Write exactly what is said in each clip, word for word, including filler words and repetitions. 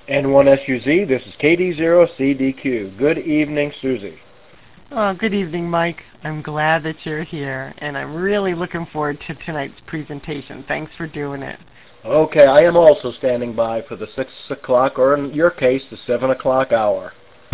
N one S U Z, this is K D zero C D Q. Good evening, Susie. Oh, good evening, Mike. I'm glad that you're here, and I'm really looking forward to tonight's presentation. Thanks for doing it. Okay, I am also standing by for the six o'clock, or in your case, the seven o'clock hour.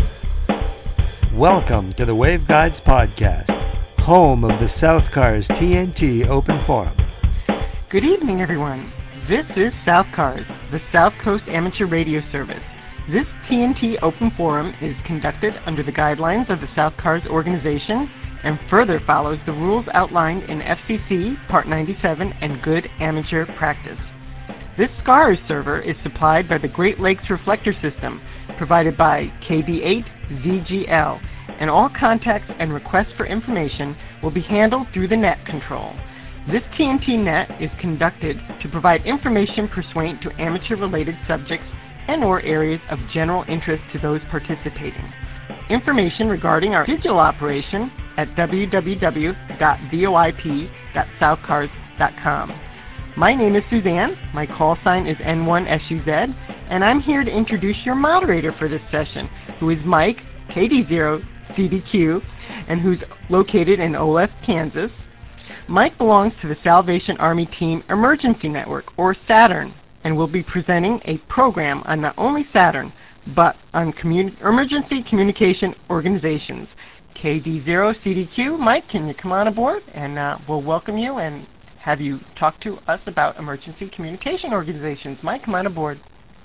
Welcome to the Waveguides Podcast, home of the South Cars T N T Open Forum. Good evening, everyone. This is South Cars, the South Coast Amateur Radio Service. This T N T Open Forum is conducted under the guidelines of the South Cars organization and further follows the rules outlined in F C C Part ninety-seven and Good Amateur Practice. This SCARS server is supplied by the Great Lakes Reflector System, provided by K B eight Z G L, and all contacts and requests for information will be handled through the net control. This T N T net is conducted to provide information pursuant to amateur-related subjects and or areas of general interest to those participating. Information regarding our digital operation at w w w dot v o i p dot south cars dot com. My name is Suzanne, my call sign is N one S U Z, and I'm here to introduce your moderator for this session, who is Mike, K D zero C D Q, and who's located in Olathe, Kansas. Mike belongs to the Salvation Army Team Emergency Network, or Saturn, and will be presenting a program on not only Saturn, but on commun- emergency communication organizations. K D zero C D Q, Mike, can you come on aboard? And uh, we'll welcome you and have you talk to us about emergency communication organizations. Mike, come on aboard.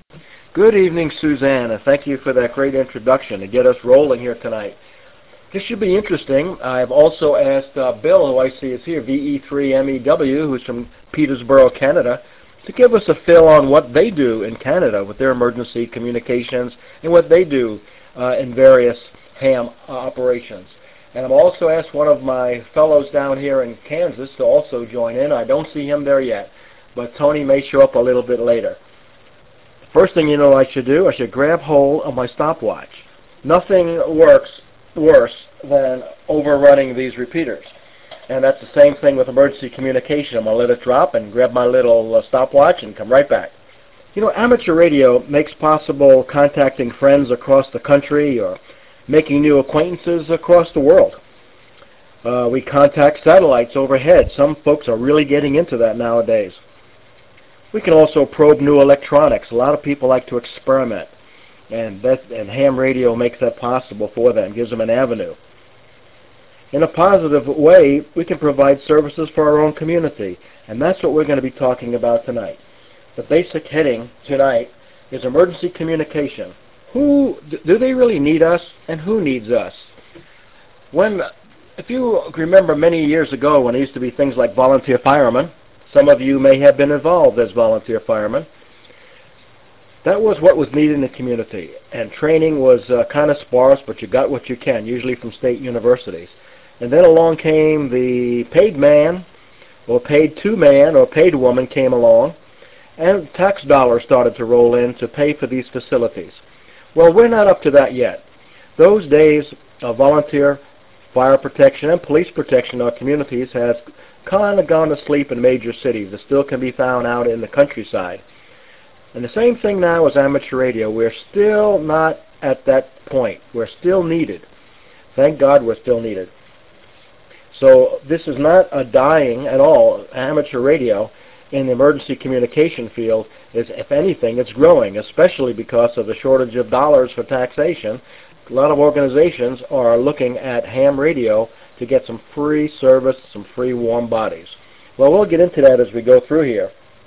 Good evening, Suzanne, and thank you for that great introduction to get us rolling here tonight. This should be interesting. I've also asked uh, Bill, who I see is here, V E three M E W, who's from Peterborough, Canada, to give us a fill on what they do in Canada with their emergency communications and what they do uh, in various ham uh, operations. And I've also asked one of my fellows down here in Kansas to also join in. I don't see him there yet, but Tony may show up a little bit later. First thing you know I should do, I should grab hold of my stopwatch. Nothing works worse than overrunning these repeaters. And that's the same thing with emergency communication. I'm going to let it drop and grab my little uh, stopwatch and come right back. You know, amateur radio makes possible contacting friends across the country or making new acquaintances across the world. Uh, we contact satellites overhead. Some folks are really getting into that nowadays. We can also probe new electronics. A lot of people like to experiment, and, that, and ham radio makes that possible for them, gives them an avenue. In a positive way, we can provide services for our own community, and that's what we're going to be talking about tonight. The basic heading tonight is emergency communication. Who do they really need us, and who needs us? When, if you remember many years ago when there used to be things like volunteer firemen, some of you may have been involved as volunteer firemen. That was what was needed in the community, and training was uh, kind of sparse, but you got what you can, usually from state universities. And then along came the paid man, or paid to man, or paid woman came along, and tax dollars started to roll in to pay for these facilities. Well, we're not up to that yet. Those days of volunteer fire protection and police protection in our communities has kind of gone to sleep in major cities. It still can be found out in the countryside. And the same thing now as amateur radio. We're still not at that point. We're still needed. Thank God we're still needed. So this is not a dying at all. Amateur radio in the emergency communication field is, if anything, it's growing, especially because of the shortage of dollars for taxation. A lot of organizations are looking at ham radio to get some free service, some free warm bodies. Well, we'll get into that as we go through here.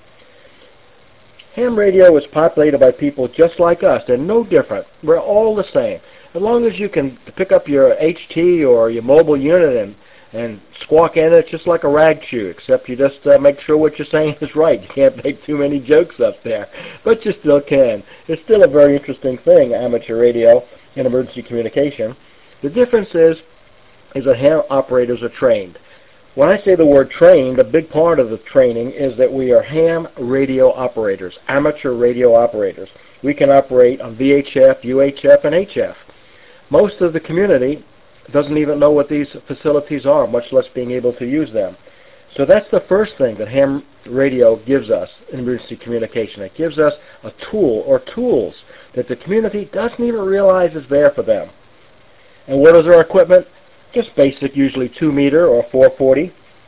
Ham radio is populated by people just like us. They're no different. We're all the same. As long as you can pick up your H T or your mobile unit and, and squawk in it, just like a rag chew, except you just uh, make sure what you're saying is right. You can't make too many jokes up there, but you still can. It's still a very interesting thing, amateur radio and emergency communication. The difference is is that ham operators are trained. When I say the word trained, a big part of the training is that we are ham radio operators, amateur radio operators. We can operate on V H F, U H F, and H F. Most of the community doesn't even know what these facilities are, much less being able to use them. So that's the first thing that ham radio gives us in emergency communication. It gives us a tool or tools that the community doesn't even realize is there for them. And what is our equipment? Just basic, usually two meter or four forty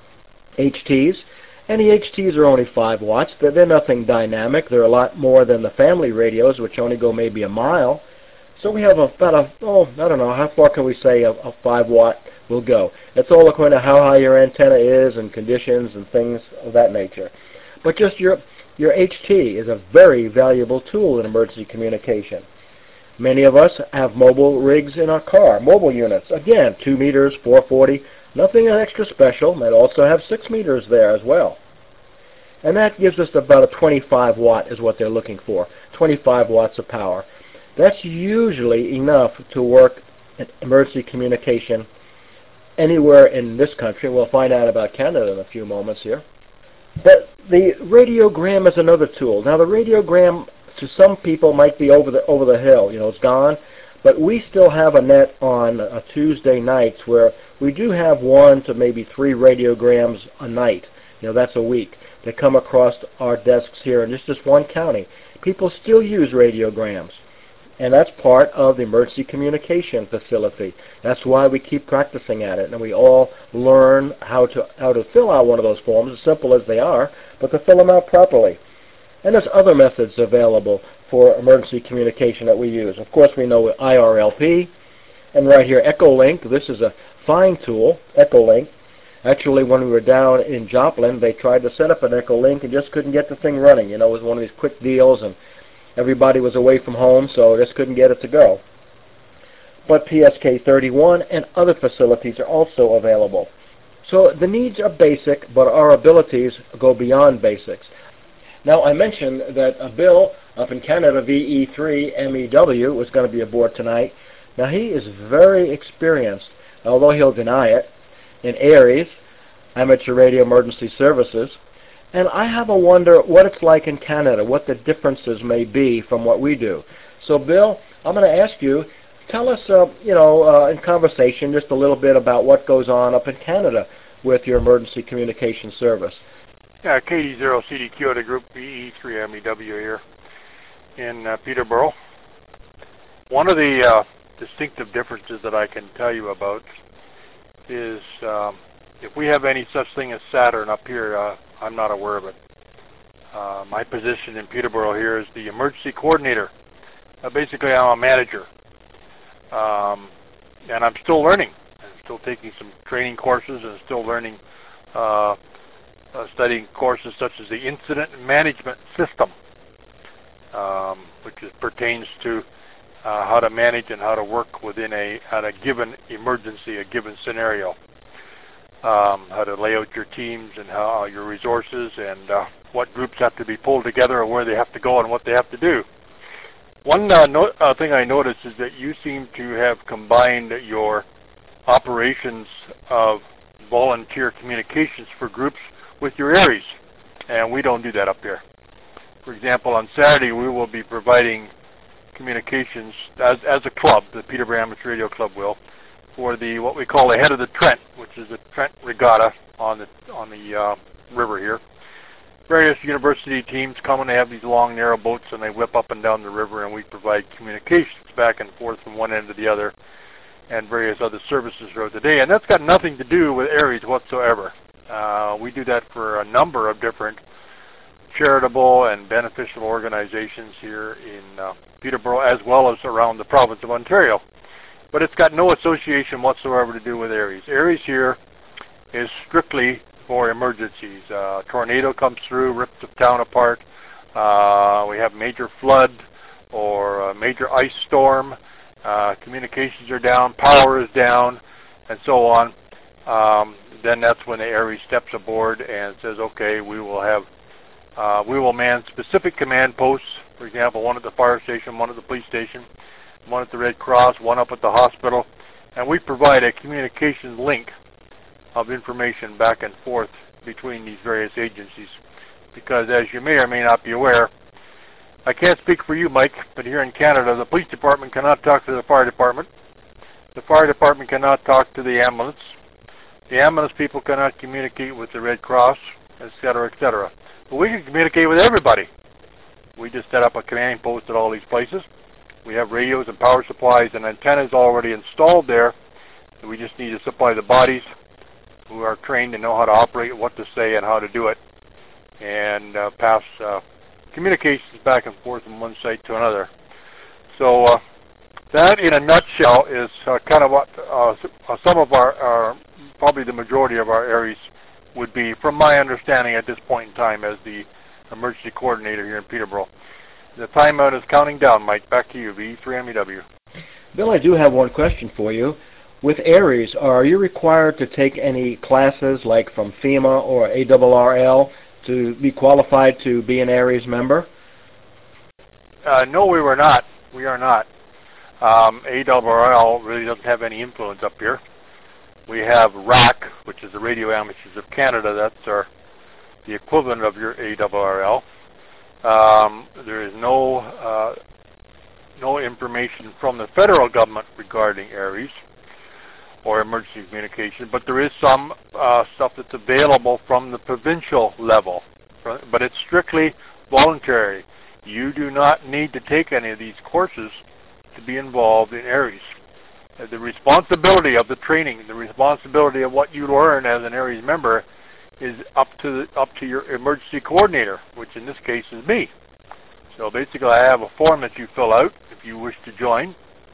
H Ts. And the H Ts are only five watts. They're, they're nothing dynamic. They're a lot more than the family radios, which only go maybe a mile. So we have a, about a, oh, I don't know, how far can we say a, a five watt will go? It's all according to how high your antenna is and conditions and things of that nature. But just your, your H T is a very valuable tool in emergency communication. Many of us have mobile rigs in our car, mobile units. Again, two meters, four forty, nothing extra special. Might also have six meters there as well. And that gives us about a twenty-five watt is what they're looking for, twenty-five watts of power. That's usually enough to work in emergency communication anywhere in this country. We'll find out about Canada in a few moments here. But the radiogram is another tool. Now, the radiogram to some people might be over the over the hill. You know, it's gone. But we still have a net on uh, Tuesday nights where we do have one to maybe three radiograms a night. You know, that's a week. They come across our desks here in just, just one county. People still use radiograms. And that's part of the emergency communication facility. That's why we keep practicing at it, and we all learn how to how to fill out one of those forms, as simple as they are, but to fill them out properly. And there's other methods available for emergency communication that we use. Of course, we know I R L P, and right here, Echolink. This is a fine tool, Echolink. Actually, when we were down in Joplin, they tried to set up an Echolink and just couldn't get the thing running. You know, it was one of these quick deals, and everybody was away from home, so just couldn't get it to go. But P S K thirty-one and other facilities are also available. So the needs are basic, but our abilities go beyond basics. Now, I mentioned that uh, Bill up in Canada, V E three M E W, was going to be aboard tonight. Now, he is very experienced, although he'll deny it, in ARES, Amateur Radio Emergency Services. And I have a wonder what it's like in Canada, what the differences may be from what we do. So, Bill, I'm going to ask you, tell us, uh, you know, uh, in conversation, just a little bit about what goes on up in Canada with your emergency communication service. Yeah, K D zero C D Q, the group V E three M E W here in uh, Peterborough. One of the uh, distinctive differences that I can tell you about is um, if we have any such thing as Saturn up here, uh, I'm not aware of it. Uh, my position in Peterborough here is the emergency coordinator. Uh, basically, I'm a manager. Um, and I'm still learning. I'm still taking some training courses and still learning, uh, uh, studying courses such as the Incident Management System, um, which is, pertains to uh, how to manage and how to work within a, at a given emergency, a given scenario. Um, how to lay out your teams and how your resources and uh, what groups have to be pulled together and where they have to go and what they have to do. One uh, no uh, thing I noticed is that you seem to have combined your operations of volunteer communications for groups with your ARES, and we don't do that up here. For example, on Saturday we will be providing communications as, as a club, the Peterborough Amateur Radio Club will, for the what we call the head of the Trent, which is the Trent Regatta on the on the uh, river here. Various university teams come and they have these long, narrow boats, and they whip up and down the river, and we provide communications back and forth from one end to the other, and various other services throughout the day. And that's got nothing to do with ARES whatsoever. Uh, we do that for a number of different charitable and beneficial organizations here in uh, Peterborough, as well as around the province of Ontario. But it's got no association whatsoever to do with ARES. ARES here is strictly for emergencies. Uh, tornado comes through, rips the town apart. Uh, we have major flood or a major ice storm. Uh, communications are down, power is down, and so on. Um, then that's when the ARES steps aboard and says, okay, we will have, uh, we will man specific command posts. For example, one at the fire station, one at the police station, one at the Red Cross, one up at the hospital, and we provide a communication link of information back and forth between these various agencies. Because as you may or may not be aware, I can't speak for you, Mike, but here in Canada, the police department cannot talk to the fire department. The fire department cannot talk to the ambulance. The ambulance people cannot communicate with the Red Cross, et cetera, et cetera. But we can communicate with everybody. We just set up a command post at all these places. We have radios and power supplies and antennas already installed there. We just need to supply the bodies who are trained and know how to operate, what to say, and how to do it, and uh, pass uh, communications back and forth from one site to another. So uh, that, in a nutshell, is uh, kind of what uh, some of our, our, probably the majority of our areas would be, from my understanding at this point in time as the emergency coordinator here in Peterborough. The timeout is counting down. Mike, back to you, V E three M E W. Bill, I do have one question for you. With ARES, are you required to take any classes like from FEMA or A R R L to be qualified to be an ARES member? Uh, no, we were not. We are not. Um, A R R L really doesn't have any influence up here. We have R A C, which is the Radio Amateurs of Canada. That's our the equivalent of your A R R L. Um, there is no uh, no information from the federal government regarding ARES or emergency communication, but there is some uh, stuff that's available from the provincial level, but it's strictly voluntary. You do not need to take any of these courses to be involved in ARES. Uh, the responsibility of the training, the responsibility of what you learn as an ARES member is up to the, up to your emergency coordinator, which in this case is me. So basically I have a form that you fill out if you wish to join,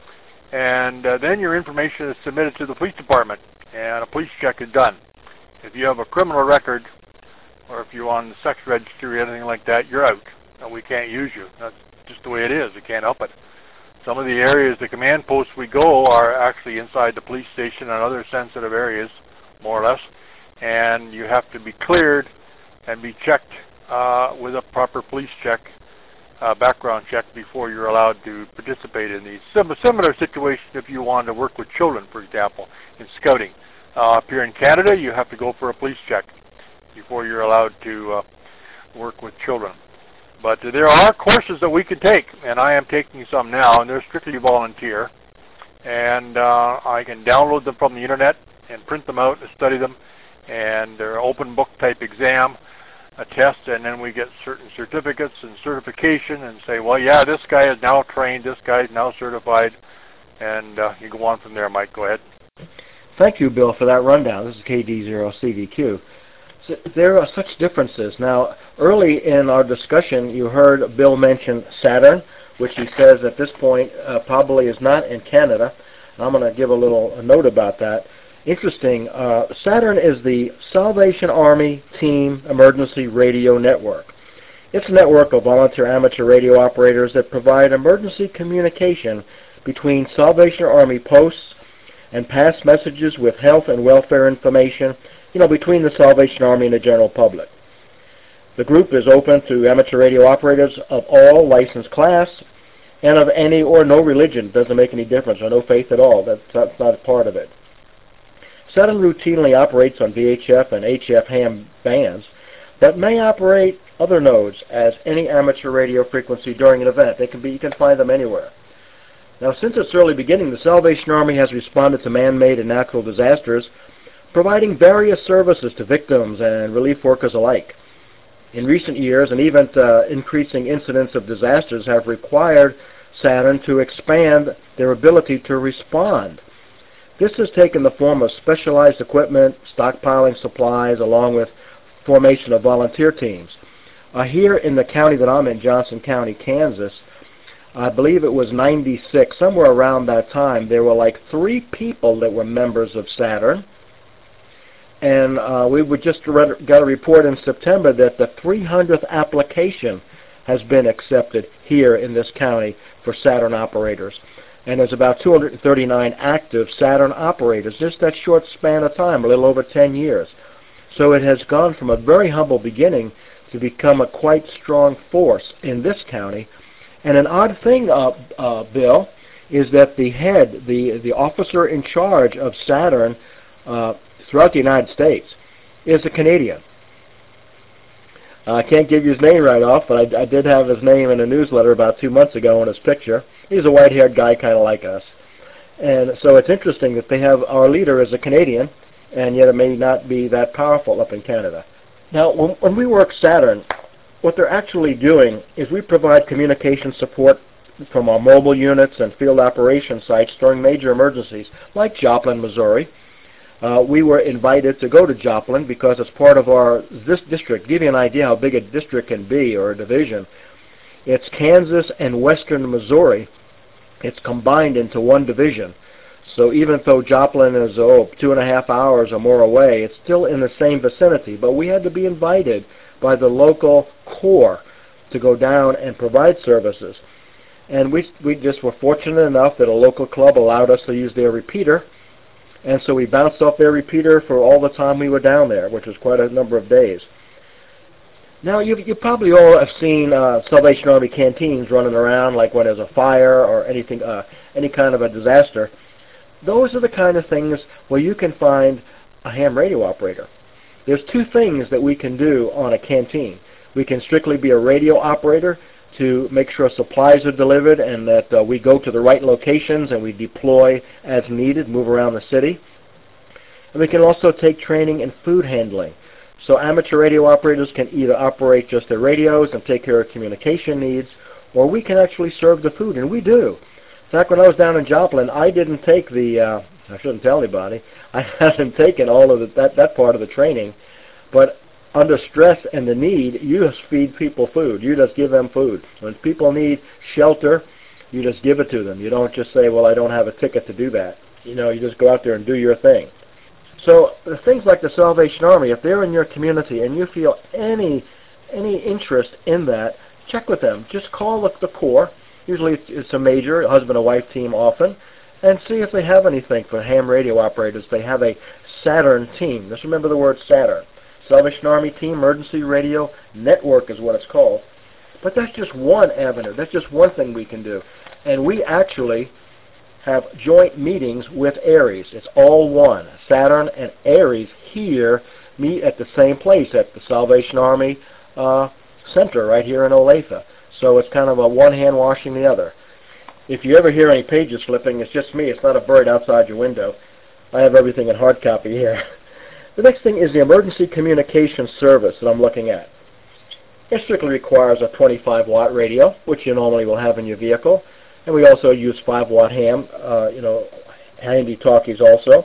and uh, then your information is submitted to the police department and a police check is done. If you have a criminal record or if you're on the sex registry or anything like that, you're out. No, we can't use you. That's just the way it is. We can't help it. Some of the areas, the command posts we go are actually inside the police station and other sensitive areas, more or less, and you have to be cleared and be checked uh, with a proper police check, uh, background check, before you're allowed to participate in these. Sim similar situation if you want to work with children, for example, in scouting. Uh, up here in Canada, you have to go for a police check before you're allowed to uh, work with children. But there are courses that we can take, and I am taking some now, and they're strictly volunteer. And uh, I can download them from the internet and print them out and study them. And they're open book type exam, a test, and then we get certain certificates and certification and say, well, yeah, this guy is now trained, this guy is now certified, and uh, you go on from there. Mike, go ahead. Thank you, Bill, for that rundown. This is K D zero C V Q. So there are such differences. Now, early in our discussion, you heard Bill mention Saturn, which he says at this point uh, probably is not in Canada. I'm going to give a little a note about that. Interesting, uh, Saturn is the Salvation Army Team Emergency Radio Network. It's a network of volunteer amateur radio operators that provide emergency communication between Salvation Army posts and pass messages with health and welfare information, you know, between the Salvation Army and the general public. The group is open to amateur radio operators of all licensed class and of any or no religion. It doesn't make any difference, or no faith at all. That's, that's not a part of it. Saturn routinely operates on V H F and H F ham bands that may operate other nodes as any amateur radio frequency during an event. They can be, you can find them anywhere. Now, since its early beginning, the Salvation Army has responded to man-made and natural disasters, providing various services to victims and relief workers alike. In recent years, and even uh, increasing incidents of disasters have required Saturn to expand their ability to respond. This has taken the form of specialized equipment, stockpiling supplies, along with formation of volunteer teams. Uh, here in the county that I'm in, Johnson County, Kansas, I believe it was ninety-six, somewhere around that time, there were like three people that were members of Saturn. And uh, we would just read, got a report in September that the three hundredth application has been accepted here in this county for Saturn operators. And there's about two hundred thirty-nine active Saturn operators, just that short span of time, a little over ten years. So it has gone from a very humble beginning to become a quite strong force in this county. And an odd thing, uh, uh, Bill, is that the head, the, the officer in charge of Saturn uh, throughout the United States is a Canadian. Uh, I can't give you his name right off, but I, I did have his name in a newsletter about two months ago in his picture. He's a white-haired guy kind of like us. And so it's interesting that they have our leader as a Canadian and yet it may not be that powerful up in Canada. Now, when, when we work Saturn, what they're actually doing is we provide communication support from our mobile units and field operation sites during major emergencies, like Joplin, Missouri. Uh, we were invited to go to Joplin because it's part of our this district. Give you an idea how big a district can be, or a division. It's Kansas and western Missouri. It's combined into one division. So even though Joplin is oh, two and a half hours or more away, it's still in the same vicinity. But we had to be invited by the local Corps to go down and provide services. And we, we just were fortunate enough that a local club allowed us to use their repeater. And so we bounced off their repeater for all the time we were down there, which was quite a number of days. Now, you you probably all have seen uh, Salvation Army canteens running around, like when there's a fire or anything, uh, any kind of a disaster. Those are the kind of things where you can find a ham radio operator. There's two things that we can do on a canteen. We can strictly be a radio operator to make sure supplies are delivered and that uh, we go to the right locations and we deploy as needed, move around the city. And we can also take training in food handling. So amateur radio operators can either operate just their radios and take care of communication needs, or we can actually serve the food, and we do. In fact, when I was down in Joplin, I didn't take the, uh, I shouldn't tell anybody, I hadn't taken all of the, that, that part of the training, but under stress and the need, you just feed people food. You just give them food. When people need shelter, you just give it to them. You don't just say, well, I don't have a ticket to do that. You know, you just go out there and do your thing. So the things like the Salvation Army, if they're in your community and you feel any any interest in that, check with them. Just call the, the Corps. Usually it's, it's a major, a husband and wife team often, and see if they have anything for ham radio operators. They have a Saturn team. Just remember the word Saturn. Salvation Army Team Emergency Radio Network is what it's called. But that's just one avenue. That's just one thing we can do. And we actually have joint meetings with Aries. It's all one. Saturn and Aries here meet at the same place at the Salvation Army uh, Center right here in Olathe. So it's kind of a one hand washing the other. If you ever hear any pages flipping, it's just me. It's not a bird outside your window. I have everything in hard copy here. The next thing is the emergency communication service that I'm looking at. It strictly requires a twenty-five watt radio, which you normally will have in your vehicle. And we also use five watt ham, uh, you know, handy talkies also.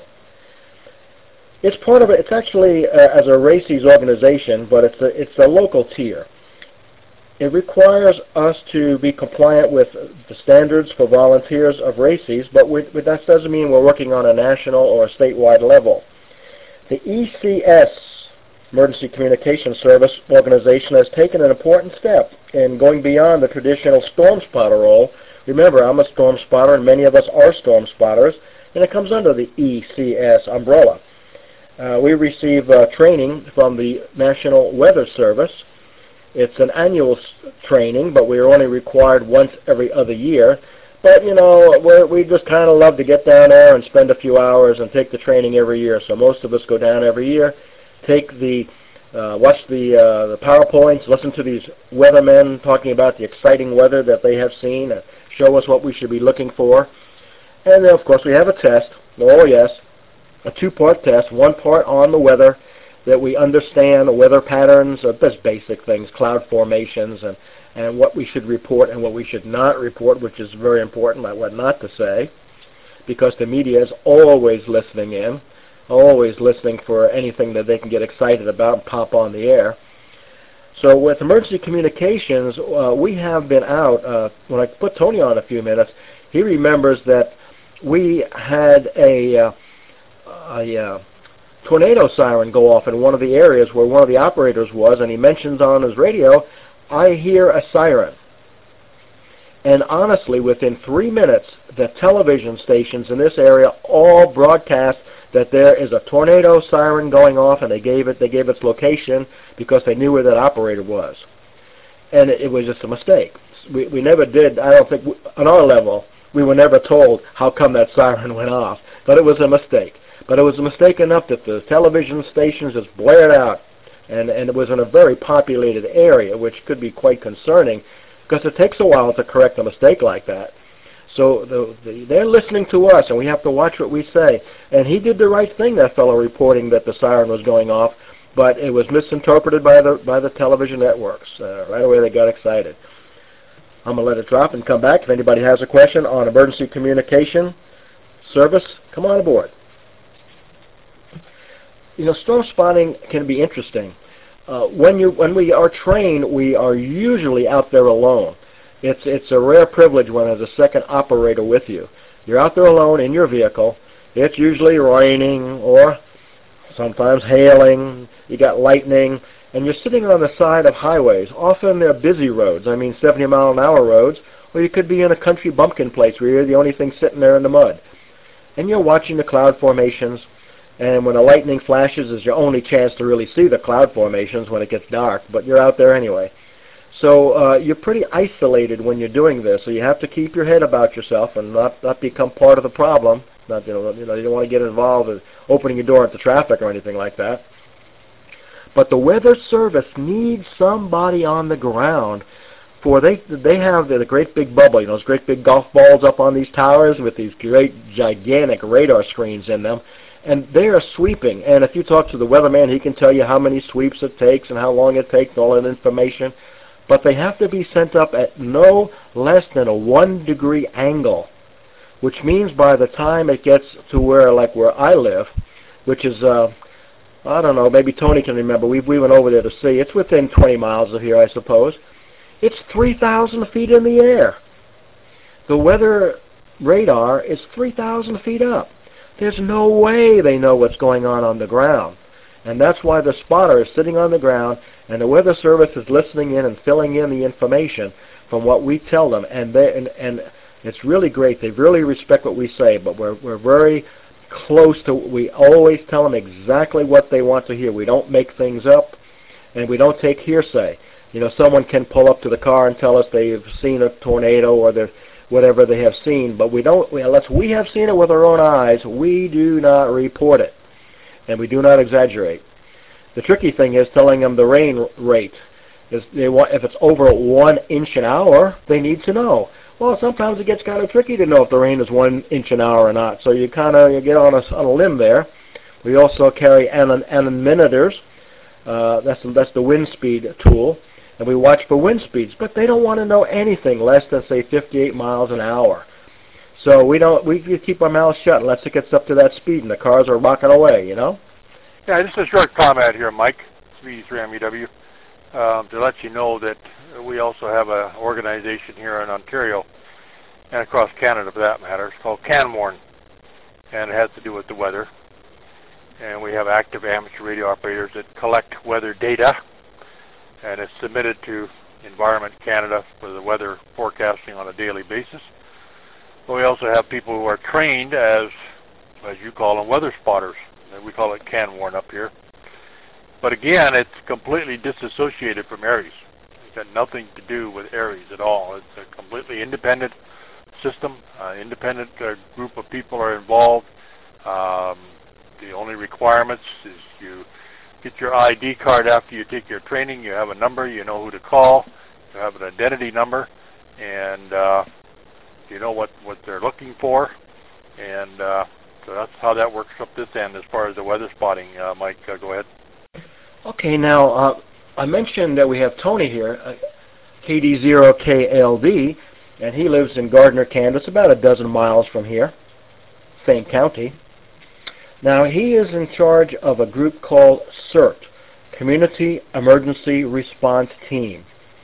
It's part of it. It's actually uh, as a RACES organization, but it's a, it's a local tier. It requires us to be compliant with the standards for volunteers of RACES, but we, that doesn't mean we're working on a national or a statewide level. The E C S, Emergency Communication Service organization, has taken an important step in going beyond the traditional storm spotter role. Remember, I'm a storm spotter, and many of us are storm spotters, and it comes under the E C S umbrella. Uh, we receive uh, training from the National Weather Service. It's an annual training, but we are only required once every other year. But, you know, we're, we just kind of love to get down there and spend a few hours and take the training every year. So most of us go down every year, take the, uh, watch the, uh, the PowerPoints, listen to these weathermen talking about the exciting weather that they have seen, and show us what we should be looking for. And then, of course, we have a test. Oh, yes, a two-part test, one part on the weather, that we understand the weather patterns, uh, just basic things, cloud formations, and, and what we should report and what we should not report, which is very important, like what not to say, because the media is always listening in, always listening for anything that they can get excited about and pop on the air. So with emergency communications, uh, we have been out. Uh, when I put Tony on a few minutes, he remembers that we had a, uh, a uh, tornado siren go off in one of the areas where one of the operators was, and he mentions on his radio, I hear a siren. And honestly, within three minutes, the television stations in this area all broadcast that there is a tornado siren going off, and they gave it they gave its location because they knew where that operator was. And it, it was just a mistake. We, we never did, I don't think, we, on our level, we were never told how come that siren went off. But it was a mistake. But it was a mistake enough that the television stations just blared out. And, and it was in a very populated area, which could be quite concerning, because it takes a while to correct a mistake like that. So the, the, they're listening to us, and we have to watch what we say. And he did the right thing, that fellow reporting that the siren was going off, but it was misinterpreted by the by the television networks. Uh, right away they got excited. I'm going to let it drop and come back. If anybody has a question on emergency communication service, come on aboard. You know, storm spotting can be interesting. Uh, when you when we are trained, we are usually out there alone. It's it's a rare privilege when there's a second operator with you. You're out there alone in your vehicle. It's usually raining or sometimes hailing. You got lightning, and you're sitting on the side of highways. Often they're busy roads. I mean, seventy mile an hour roads, or you could be in a country bumpkin place where you're the only thing sitting there in the mud, and you're watching the cloud formations. And when the lightning flashes is your only chance to really see the cloud formations when it gets dark, but you're out there anyway. So uh, you're pretty isolated when you're doing this, so you have to keep your head about yourself and not, not become part of the problem. Not, you know, you know, you don't want to get involved in opening your door into traffic or anything like that. But the Weather Service needs somebody on the ground, for they they have the, the great big bubble, you know, those great big golf balls up on these towers with these great gigantic radar screens in them. And they are sweeping, and if you talk to the weatherman, he can tell you how many sweeps it takes and how long it takes, all that information. But they have to be sent up at no less than a one degree angle, which means by the time it gets to where, like where I live, which is, uh, I don't know, maybe Tony can remember, we, we went over there to see, it's within twenty miles of here, I suppose. It's three thousand feet in the air. The weather radar is three thousand feet up. There's no way they know what's going on on the ground. And that's why the spotter is sitting on the ground, and the Weather Service is listening in and filling in the information from what we tell them. And they, and, and it's really great. They really respect what we say, but we're, we're very close to, we always tell them exactly what they want to hear. We don't make things up, and we don't take hearsay. You know, someone can pull up to the car and tell us they've seen a tornado or they're whatever they have seen, but we don't, unless we have seen it with our own eyes, we do not report it, and we do not exaggerate. The tricky thing is telling them the rain rate. Is they want, if it's over one inch an hour, they need to know. Well, sometimes it gets kind of tricky to know if the rain is one inch an hour or not, so you kind of you get on a, on a limb there. We also carry anemometers. Uh, that's, that's the wind speed tool. And we watch for wind speeds, but they don't want to know anything less than, say, fifty-eight miles an hour. So we don't. We keep our mouths shut unless it gets up to that speed and the cars are rocking away. You know. Yeah, just a short comment here, Mike, V E three M E W, um, to let you know that we also have an organization here in Ontario and across Canada, for that matter. It's called CanWarn, and it has to do with the weather. And we have active amateur radio operators that collect weather data, and it's submitted to Environment Canada for the weather forecasting on a daily basis. But we also have people who are trained as, as you call them, weather spotters. And we call it CanWarn up here. But again, it's completely disassociated from ARES. It's got nothing to do with ARES at all. It's a completely independent system. Uh, independent uh, group of people are involved. Um, the only requirements is you get your I D card after you take your training. You have a number. You know who to call. You have an identity number, and uh, you know what, what they're looking for. And uh, so that's how that works up this end as far as the weather spotting. Uh, Mike, uh, go ahead. Okay, now uh, I mentioned that we have Tony here, uh, K D zero K L D, and he lives in Gardner, Kansas, about a dozen miles from here, same county. Now, he is in charge of a group called CERT, Community Emergency Response Team.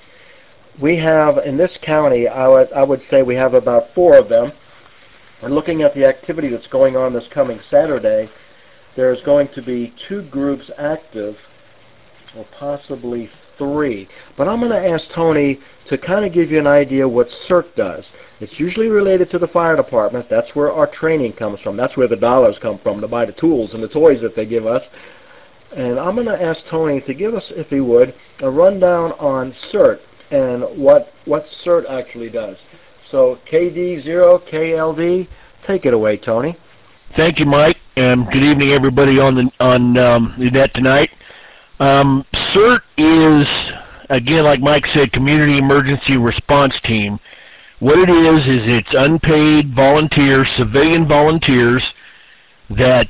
We have, in this county, I would, I would say we have about four of them. And looking at the activity that's going on this coming Saturday, there's going to be two groups active, or possibly three. But I'm going to ask Tony to kind of give you an idea what CERT does. It's usually related to the fire department. That's where our training comes from. That's where the dollars come from to buy the tools and the toys that they give us. And I'm going to ask Tony to give us, if he would, a rundown on CERT and what what CERT actually does. So K D zero K L D, take it away, Tony. Thank you, Mike, and good evening, everybody on the on um, the net tonight. Um, CERT is, again, like Mike said, Community Emergency Response Team. What it is is it's unpaid volunteers, civilian volunteers that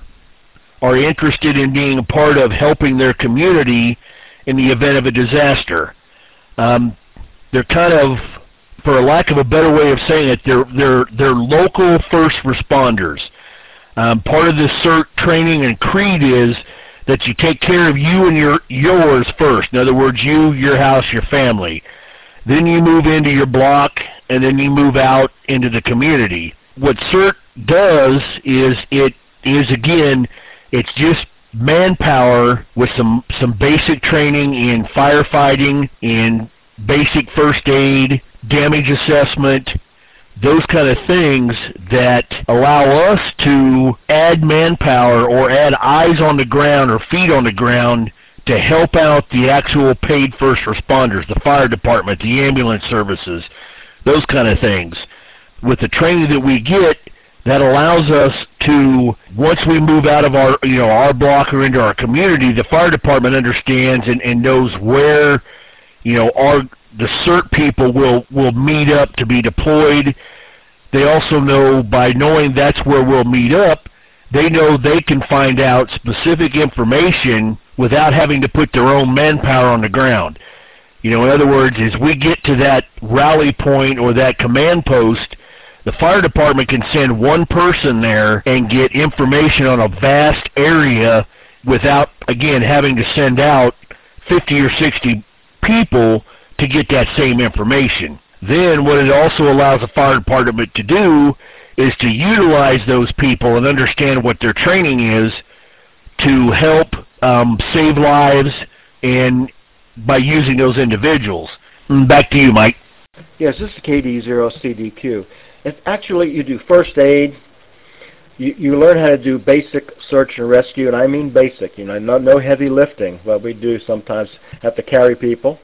are interested in being a part of helping their community in the event of a disaster. Um, they're kind of, for a lack of a better way of saying it, they're they're they're local first responders. Um, part of this CERT training and creed is that you take care of you and your yours first. In other words, you, your house, your family. Then you move into your block, and then you move out into the community. What CERT does is it is, again, it's just manpower with some, some basic training in firefighting, in basic first aid, damage assessment, those kind of things that allow us to add manpower or add eyes on the ground or feet on the ground to help out the actual paid first responders, the fire department, the ambulance services, those kind of things. With the training that we get, that allows us to, once we move out of our, you know, our block or into our community, the fire department understands and, and knows where, you know, our the CERT people will, will meet up to be deployed. They also know, by knowing that's where we'll meet up, they know they can find out specific information without having to put their own manpower on the ground. You know, in other words, as we get to that rally point or that command post, the fire department can send one person there and get information on a vast area without, again, having to send out fifty or sixty people to get that same information. Then what it also allows the fire department to do is to utilize those people and understand what their training is to help um, save lives, and by using those individuals. Back to you, Mike. Yes, this is K D zero C D Q. It's actually, you do first aid, you, you learn how to do basic search and rescue, and I mean basic, you know, no, no heavy lifting, but we do sometimes have to carry people.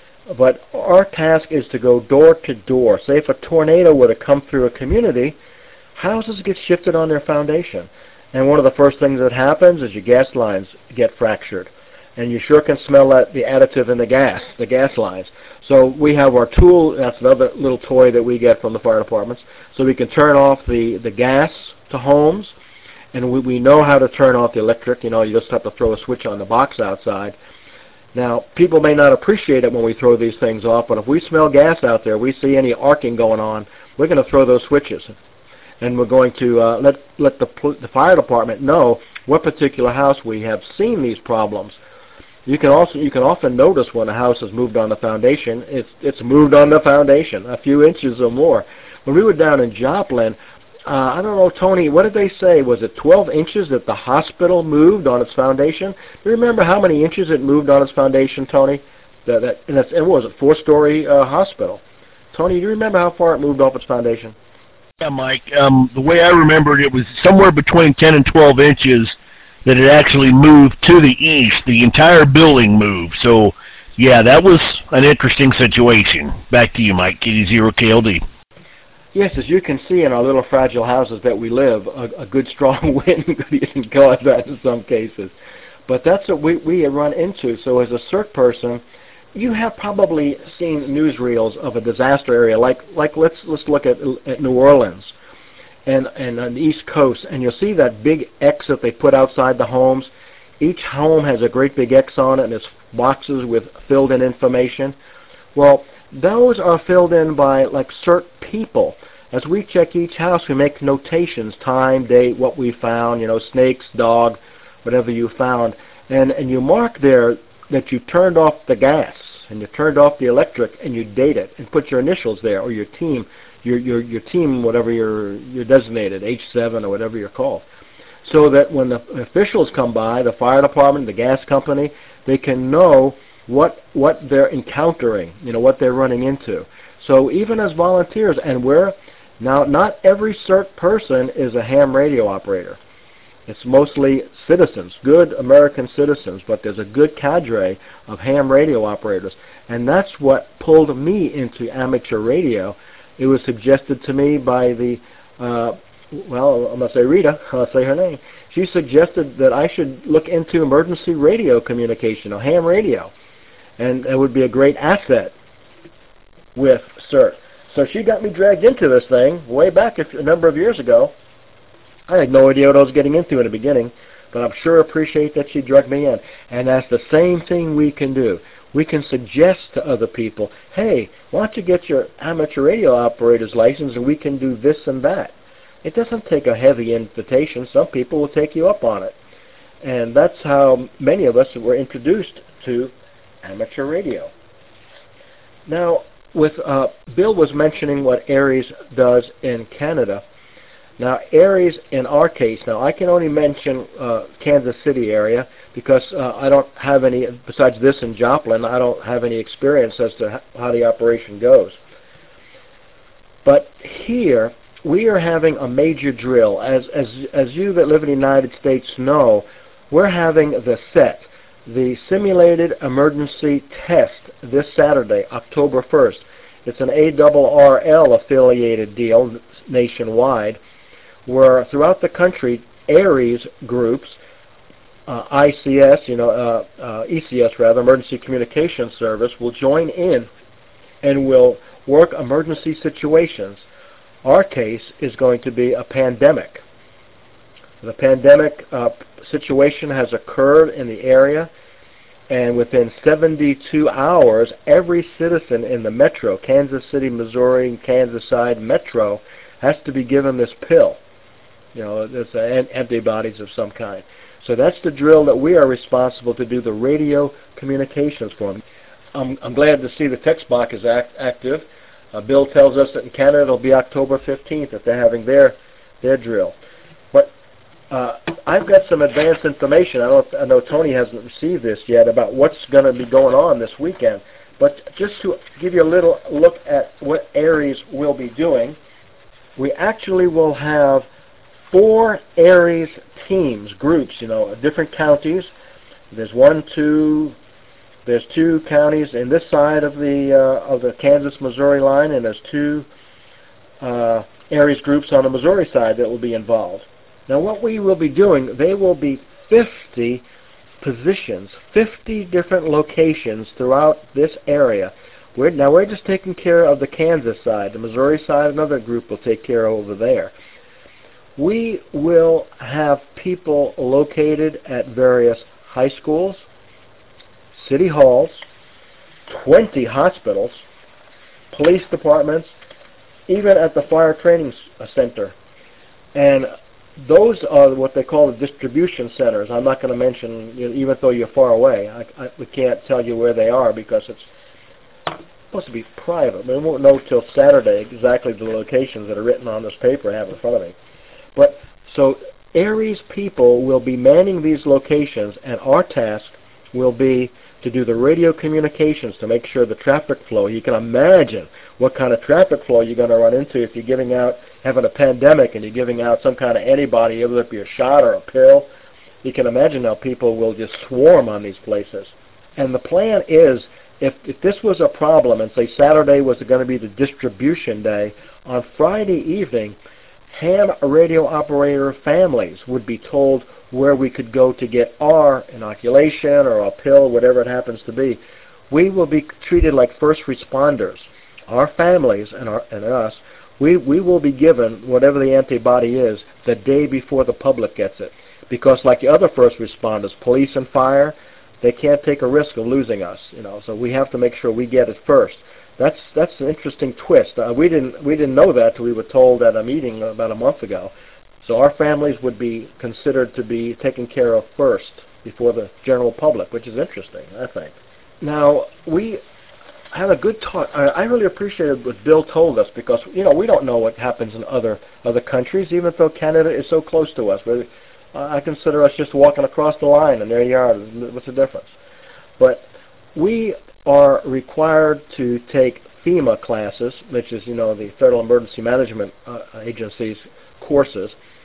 But our task is to go door to door. Say if a tornado were to come through a community, houses get shifted on their foundation. And one of the first things that happens is your gas lines get fractured. And you sure can smell that, the additive in the gas, the gas lines. So we have our tool, that's another little toy that we get from the fire departments, so we can turn off the, the gas to homes, and we, we know how to turn off the electric. You know, you just have to throw a switch on the box outside. Now, people may not appreciate it when we throw these things off, but if we smell gas out there, we see any arcing going on, we're going to throw those switches. And we're going to uh, let, let the, the fire department know what particular house we have seen these problems. You can also you can often notice when a house has moved on the foundation. It's it's moved on the foundation a few inches or more. When we were down in Joplin, uh, I don't know, Tony, what did they say? Was it twelve inches that the hospital moved on its foundation? Do you remember how many inches it moved on its foundation, Tony? That that and, that's, and what was it, four-story uh, hospital? Tony, do you remember how far it moved off its foundation? Yeah, Mike. Um, the way I remembered it was somewhere between ten and twelve inches. That it actually moved to the east. The entire building moved. So, yeah, that was an interesting situation. Back to you, Mike, K D zero K L D. Yes, as you can see in our little fragile houses that we live, a, a good strong wind could even cause that in some cases. But that's what we, we run into. So as a CERT person, you have probably seen newsreels of a disaster area, like like let's let's look at, at New Orleans. And, and on the East Coast, and you'll see that big X that they put outside the homes. Each home has a great big X on it, and it's boxes with filled-in information. Well, those are filled in by, like, CERT people. As we check each house, we make notations, time, date, what we found, you know, snakes, dog, whatever you found. And, and you mark there that you turned off the gas, and you turned off the electric, and you date it, and put your initials there, or your team. Your, your your team, whatever you're you're designated, H seven or whatever you're called, so that when the officials come by, the fire department, the gas company, they can know what what they're encountering, you know, what they're running into. So even as volunteers, and we're now not every CERT person is a ham radio operator. It's mostly citizens, good American citizens, but there's a good cadre of ham radio operators, and that's what pulled me into amateur radio. It was suggested to me by the, uh, well, I'm going to say Rita, I'll say her name. She suggested that I should look into emergency radio communication, or ham radio, and it would be a great asset with CERT. So she got me dragged into this thing way back a, a number of years ago. I had no idea what I was getting into in the beginning, but I'm sure appreciate that she dragged me in. And that's the same thing we can do. We can suggest to other people, hey, why don't you get your amateur radio operator's license and we can do this and that. It doesn't take a heavy invitation. Some people will take you up on it. And that's how many of us were introduced to amateur radio. Now, with uh, Bill was mentioning what ARES does in Canada. Now, ARES, in our case, now I can only mention uh, Kansas City area because uh, I don't have any, besides this in Joplin, I don't have any experience as to how the operation goes. But here, we are having a major drill. As, as, as you that live in the United States know, we're having the SET, the Simulated Emergency Test, this Saturday, October first. It's an A R R L affiliated deal nationwide, where throughout the country, ARES groups, uh, I C S, you know, uh, uh, E C S rather, Emergency Communication Service, will join in and will work emergency situations. Our case is going to be a pandemic. The pandemic uh, situation has occurred in the area, and within seventy-two hours, every citizen in the metro, Kansas City, Missouri, Kansas side metro, has to be given this pill. You know, it's uh, antibodies of some kind. So that's the drill that we are responsible to do the radio communications for. I'm, I'm glad to see the text box is act, active. Uh, Bill tells us that in Canada it'll be October fifteenth that they're having their their drill. But uh, I've got some advanced information. I, don't, I know Tony hasn't received this yet about what's going to be going on this weekend. But just to give you a little look at what ARES will be doing, we actually will have four ARES teams, groups, you know, different counties. There's one, two, there's two counties in this side of the uh, of the Kansas-Missouri line, and there's two uh, ARES groups on the Missouri side that will be involved. Now, what we will be doing, they will be fifty positions, fifty different locations throughout this area. We're, now, we're just taking care of the Kansas side. The Missouri side, another group will take care of over there. We will have people located at various high schools, city halls, twenty hospitals, police departments, even at the fire training center. And those are what they call the distribution centers. I'm not going to mention, you know, even though you're far away. I, I, we can't tell you where they are because it's supposed to be private. We won't know till Saturday exactly the locations that are written on this paper I have in front of me. But so ARES people will be manning these locations, and our task will be to do the radio communications to make sure the traffic flow. You can imagine what kind of traffic flow you're going to run into if you're giving out, having a pandemic, and you're giving out some kind of antibody, whether it be a shot or a pill. You can imagine how people will just swarm on these places. And the plan is, if, if this was a problem, and say Saturday was going to be the distribution day, on Friday evening, ham radio operator families would be told where we could go to get our inoculation or a pill, whatever it happens to be. We will be treated like first responders. Our families and, our, and us, we, we will be given whatever the antibody is the day before the public gets it. Because like the other first responders, police and fire, they can't take a risk of losing us. You know, so we have to make sure we get it first. That's that's an interesting twist. Uh, we didn't we didn't know that till we were told at a meeting about a month ago. So our families would be considered to be taken care of first before the general public, which is interesting, I think. Now, we had a good talk. I, I really appreciated what Bill told us because, you know, we don't know what happens in other other countries, even though Canada is so close to us. We're, uh, I consider us just walking across the line, and there you are. What's the difference? But we are required to take FEMA classes, which is, you know, the Federal Emergency Management uh, Agency's courses.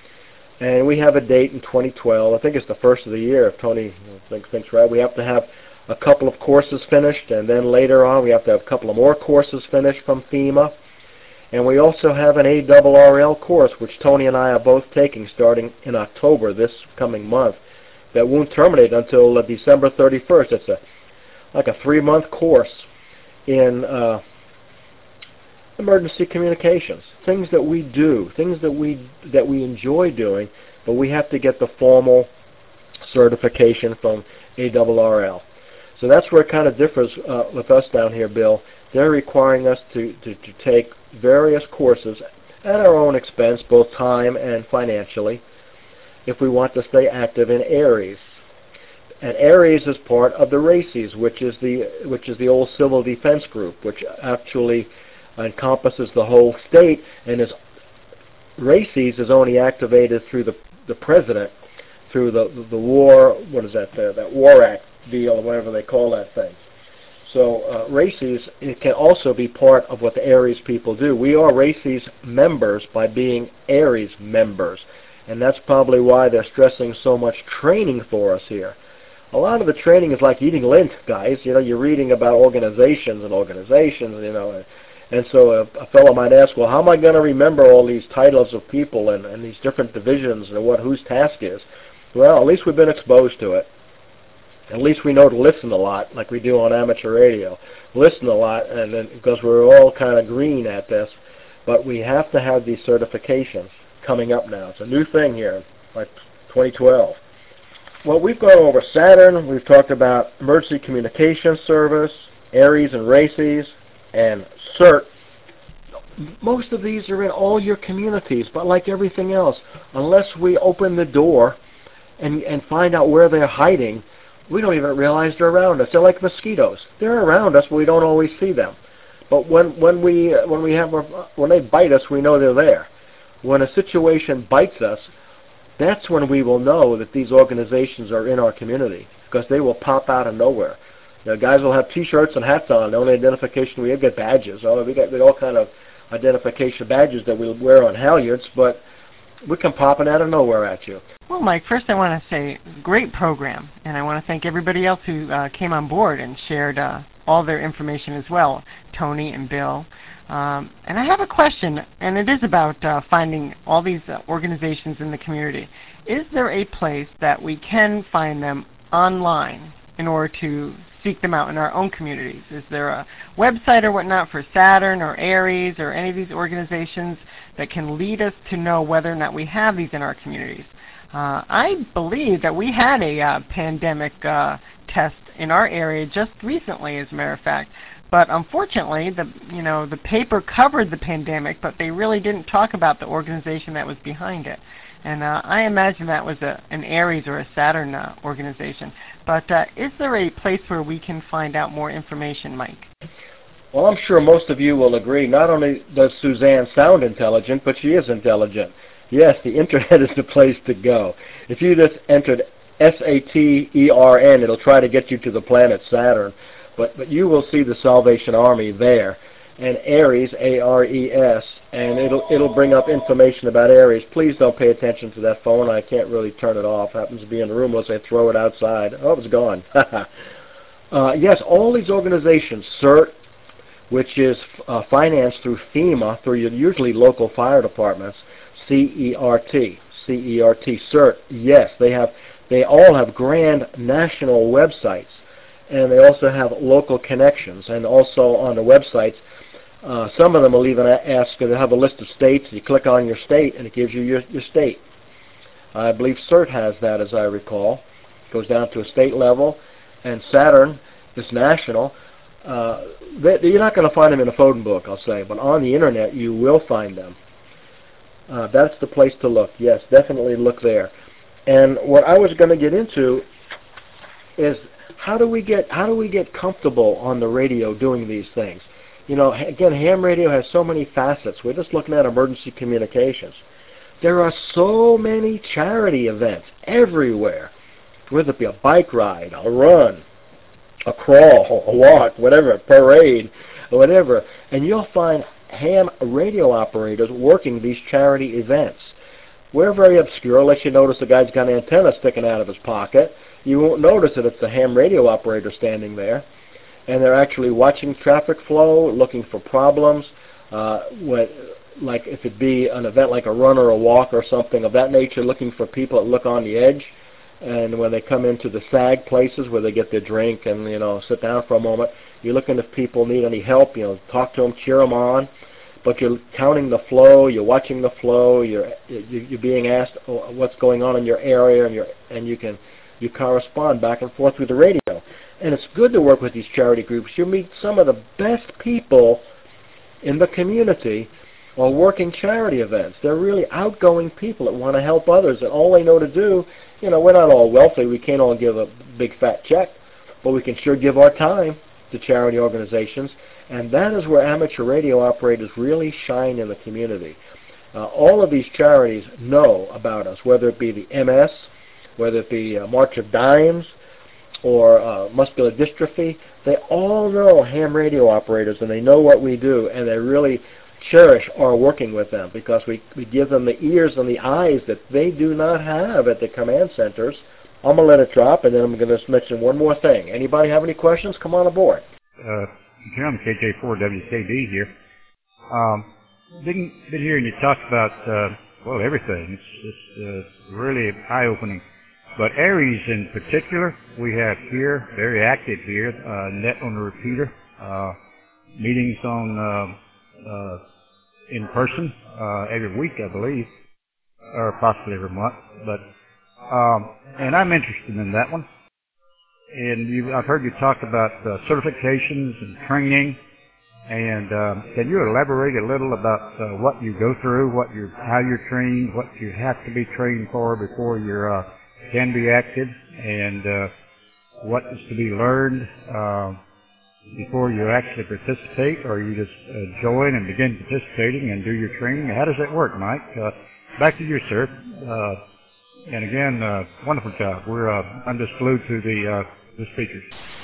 And we have a date in twenty twelve. I think it's the first of the year, if Tony thinks, thinks right. We have to have a couple of courses finished, and then later on we have to have a couple of more courses finished from FEMA. And we also have an A R R L course, which Tony and I are both taking starting in October, this coming month, that won't terminate until uh, December thirty-first. It's a like a three-month course in uh, emergency communications, things that we do, things that we that we enjoy doing, but we have to get the formal certification from A R R L. So that's where it kind of differs uh, with us down here, Bill. They're requiring us to, to, to take various courses at our own expense, both time and financially, if we want to stay active in ARES. And ARES is part of the RACES, which is the which is the old Civil Defense Group, which actually encompasses the whole state, and is RACES is only activated through the the president, through the the war. What is that? The, that War Act deal, or whatever they call that thing. So uh, RACES, it can also be part of what the ARES people do. We are RACES members by being ARES members, and that's probably why they're stressing so much training for us here. A lot of the training is like eating lint, guys. You know, you're reading about organizations and organizations, you know, and, and so a, a fellow might ask, well, how am I going to remember all these titles of people and, and these different divisions and what whose task is? Well, at least we've been exposed to it. At least we know to listen a lot, like we do on amateur radio. Listen a lot, and then because we're all kind of green at this, but we have to have these certifications coming up now. It's a new thing here, like twenty twelve. Well, we've gone over Saturn. We've talked about Emergency Communications Service, ARES and RACES, and CERT. Most of these are in all your communities, but like everything else, unless we open the door and, and find out where they're hiding, we don't even realize they're around us. They're like mosquitoes. They're around us, but we don't always see them. But when when we when we have a, when they bite us, we know they're there. When a situation bites us, that's when we will know that these organizations are in our community, because they will pop out of nowhere. You know, guys will have T-shirts and hats on. The only identification we have, get badges. Oh, we got all kind of identification badges that we wear on halyards, but we come popping out of nowhere at you. Well, Mike, first I want to say great program, and I want to thank everybody else who uh, came on board and shared uh, all their information as well, Tony and Bill. Um, and I have a question, and it is about uh, finding all these uh, organizations in the community. Is there a place that we can find them online in order to seek them out in our own communities? Is there a website or whatnot for Saturn or ARES or any of these organizations that can lead us to know whether or not we have these in our communities? Uh, I believe that we had a uh, pandemic uh, test in our area just recently, as a matter of fact. But unfortunately, the you know the paper covered the pandemic, but they really didn't talk about the organization that was behind it. And uh, I imagine that was a, an ARES or a Saturn uh, organization. But uh, is there a place where we can find out more information, Mike? Well, I'm sure most of you will agree. Not only does Suzanne sound intelligent, but she is intelligent. Yes, the Internet is the place to go. If you just entered S A T E R N, it'll try to get you to the planet Saturn. But, but you will see the Salvation Army there, and ARES, A R E S, and it'll it'll bring up information about ARES. Please don't pay attention to that phone. I can't really turn it off. It happens to be in the room once I throw it outside. Oh, it's gone. uh, yes, all these organizations, CERT, which is uh, financed through FEMA, through your usually local fire departments, C E R T, C E R T, CERT. Yes, they have. They all have grand national websites. And they also have local connections. And also on the websites, uh, some of them will even ask, they have a list of states. You click on your state, and it gives you your, your state. I believe CERT has that, as I recall. It goes down to a state level. And Saturn is national. Uh, they, you're not going to find them in a phone book, I'll say. But on the Internet, you will find them. Uh, that's the place to look. Yes, definitely look there. And what I was going to get into is how do we get how do we get comfortable on the radio doing these things? You know, again, ham radio has so many facets. We're just looking at emergency communications. There are so many charity events everywhere, whether it be a bike ride, a run, a crawl, a walk, whatever, a parade, or whatever, and you'll find ham radio operators working these charity events. We're very obscure unless you notice the guy's got an antenna sticking out of his pocket. You won't notice that it's a ham radio operator standing there. And they're actually watching traffic flow, looking for problems. Uh, when, like if it be an event like a run or a walk or something of that nature, looking for people that look on the edge. And when they come into the SAG places where they get their drink and, you know, sit down for a moment, you're looking if people need any help, you know, talk to them, cheer them on. but you're counting the flow, you're watching the flow, you're you're being asked what's going on in your area, and you're and you can you correspond back and forth through the radio. And it's good to work with these charity groups. You meet some of the best people in the community or working charity events. They're really outgoing people that want to help others, and all they know to do, you know, we're not all wealthy. We can't all give a big fat check, but we can sure give our time to charity organizations, and that is where amateur radio operators really shine in the community. Uh, all of these charities know about us, whether it be the M S, whether it be uh, March of Dimes, or uh, muscular dystrophy. They all know ham radio operators, and they know what we do, and they really cherish our working with them because we, we give them the ears and the eyes that they do not have at the command centers. I'm going to let it drop, and then I'm going to mention one more thing. Anybody have any questions? Come on aboard. Uh, Jim, K J four W K D here. Um, been, been hearing you talk about, uh, well, everything. It's just uh, really eye-opening. But Aries in particular, we have here, very active here, uh, net on the repeater, uh, meetings on, uh, uh, in person, uh, every week, I believe, or possibly every month. But, um, and I'm interested in that one. And you, I've heard you talk about uh, certifications and training. And um, can you elaborate a little about uh, what you go through, what you, how you're trained, what you have to be trained for before you're uh, can be active, and uh, what is to be learned uh, before you actually participate, or you just uh, join and begin participating and do your training? How does that work, Mike? Uh, back to you, sir. Uh, and again, uh, wonderful job. We're uh, I'm just glued to the uh, the speakers.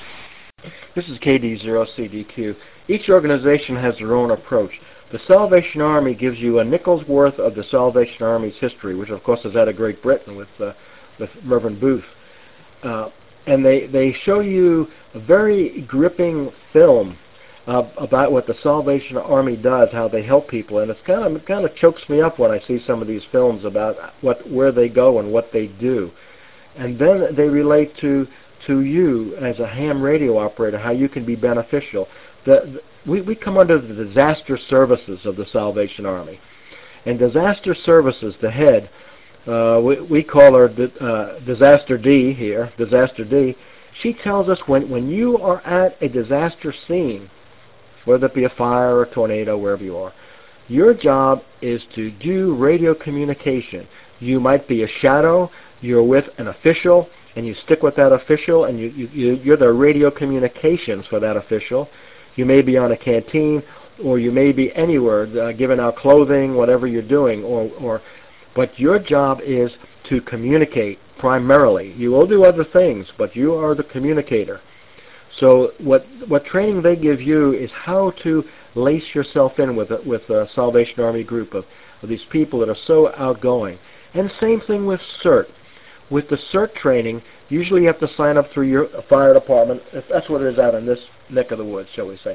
This is K D zero C D Q. Each organization has their own approach. The Salvation Army gives you a nickel's worth of the Salvation Army's history, which of course is out of Great Britain with uh, with Reverend Booth. Uh, and they, they show you a very gripping film uh, about what the Salvation Army does, how they help people. And it's kind of, it kind of chokes me up when I see some of these films about what, where they go and what they do. And then they relate to, to you as a ham radio operator, how you can be beneficial. The, the, we, we come under the disaster services of the Salvation Army. And disaster services, the head, Uh, we, we call her uh, Disaster D here, Disaster D. She tells us when, when you are at a disaster scene, whether it be a fire or a tornado, wherever you are, your job is to do radio communication. You might be a shadow, you're with an official, and you stick with that official, and you, you, you're the radio communications for that official. You may be on a canteen, or you may be anywhere, uh, giving out clothing, whatever you're doing, or, or but your job is to communicate primarily. You will do other things, but you are the communicator. So what what training they give you is how to lace yourself in with a, with a Salvation Army group of, of these people that are so outgoing. And same thing with CERT. With the CERT training, usually you have to sign up through your fire department. That's what it is out in this neck of the woods, shall we say.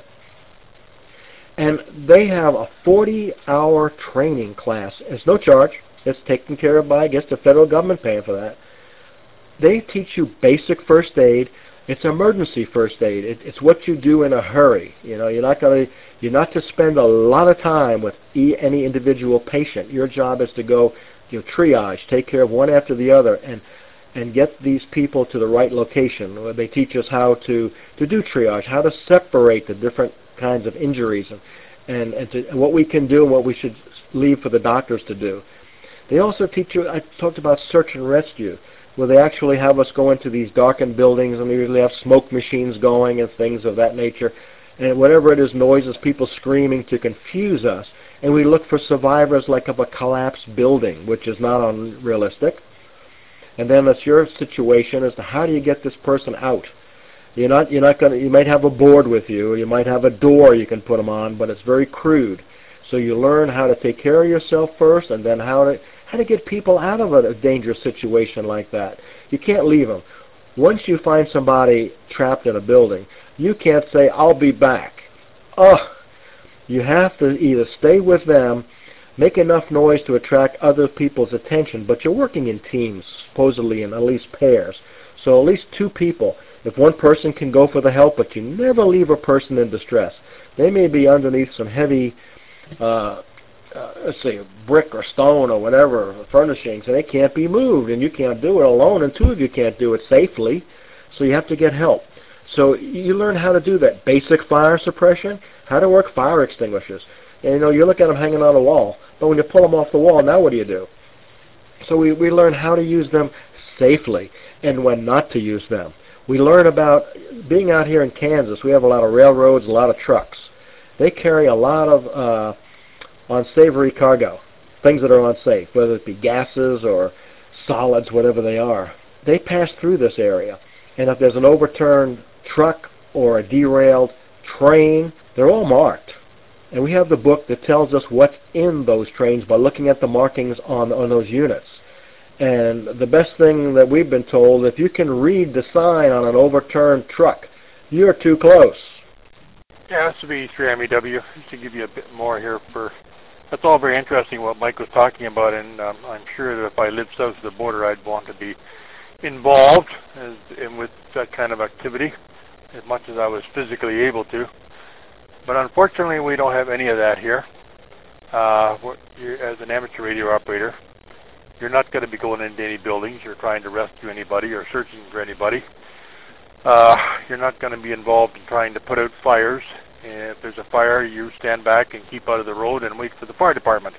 And they have a forty-hour training class. It's no charge. It's taken care of by, I guess, the federal government paying for that. They teach you basic first aid. It's emergency first aid. It, it's what you do in a hurry. You know, you're not going to, you're not to spend a lot of time with e any individual patient. Your job is to go, you know, triage, take care of one after the other, and and get these people to the right location. They teach us how to to do triage, how to separate the different kinds of injuries, and and, and, to, and what we can do and what we should leave for the doctors to do. They also teach you, I talked about search and rescue, where they actually have us go into these darkened buildings, and they usually have smoke machines going and things of that nature. And whatever it is, noises, people screaming to confuse us. And we look for survivors like of a collapsed building, which is not unrealistic. And then it's your situation as to how do you get this person out. You're not, you're not going to, you might have a board with you, or you might have a door you can put them on, but it's very crude. So you learn how to take care of yourself first, and then how to how to get people out of a, a dangerous situation like that. You can't leave them. Once you find somebody trapped in a building, you can't say, I'll be back. Oh, you have to either stay with them, make enough noise to attract other people's attention, but you're working in teams, supposedly in at least pairs. So at least two people. If one person can go for the help, but you never leave a person in distress. They may be underneath some heavy uh, uh, let's see, brick or stone or whatever, furnishings, and they can't be moved, and you can't do it alone, and two of you can't do it safely, so you have to get help. So you learn how to do that. Basic fire suppression, how to work fire extinguishers. And, you know, you look at them hanging on the wall, but when you pull them off the wall, now what do you do? So we, we learn how to use them safely and when not to use them. We learn about being out here in Kansas. We have a lot of railroads, a lot of trucks. They carry a lot of uh, unsavory cargo, things that are unsafe, whether it be gases or solids, whatever they are. They pass through this area. And if there's an overturned truck or a derailed train, they're all marked. And we have the book that tells us what's in those trains by looking at the markings on, on those units. And the best thing that we've been told, if you can read the sign on an overturned truck, you're too close. Yeah, that's the V E three M E W. Just to give you a bit more here, for that's all very interesting what Mike was talking about, and um, I'm sure that if I lived south of the border, I'd want to be involved as, in with that kind of activity as much as I was physically able to. But unfortunately, we don't have any of that here. Uh, as an amateur radio operator, you're not going to be going into any buildings or trying to rescue anybody or searching for anybody. Uh, you're not going to be involved in trying to put out fires. And if there's a fire, you stand back and keep out of the road and wait for the fire department.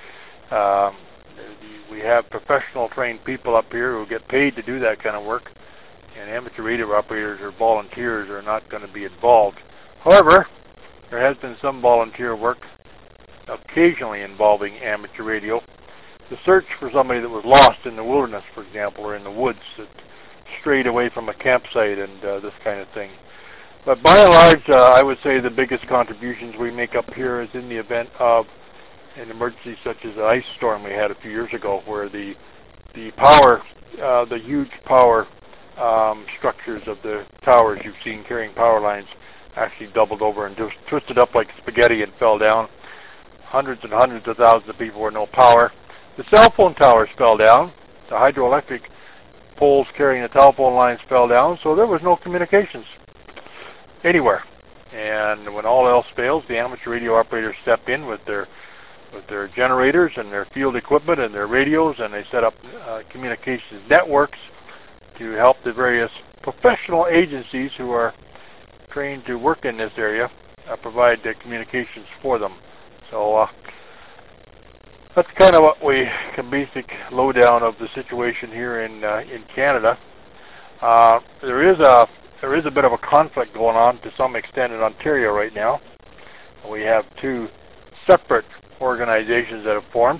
Um, we have professional trained people up here who get paid to do that kind of work, and amateur radio operators or volunteers are not going to be involved. However, there has been some volunteer work occasionally involving amateur radio. The search for somebody that was lost in the wilderness, for example, or in the woods, that strayed away from a campsite and uh, this kind of thing. But by and large, uh, I would say the biggest contributions we make up here is in the event of an emergency such as the ice storm we had a few years ago, where the the power, uh, the huge power um, structures of the towers you've seen carrying power lines actually doubled over and just twisted up like spaghetti and fell down. Hundreds and hundreds of thousands of people with no power. The cell phone towers fell down. The hydroelectric poles carrying the telephone lines fell down, so there was no communications anywhere. And when all else fails, the amateur radio operators step in with their with their generators and their field equipment and their radios, and they set up uh, communications networks to help the various professional agencies who are trained to work in this area uh, provide the communications for them. So uh, that's kind of what we can basic lowdown of the situation here in uh, in Canada. Uh, there is a there is a bit of a conflict going on to some extent in Ontario right now. We have two separate organizations that have formed,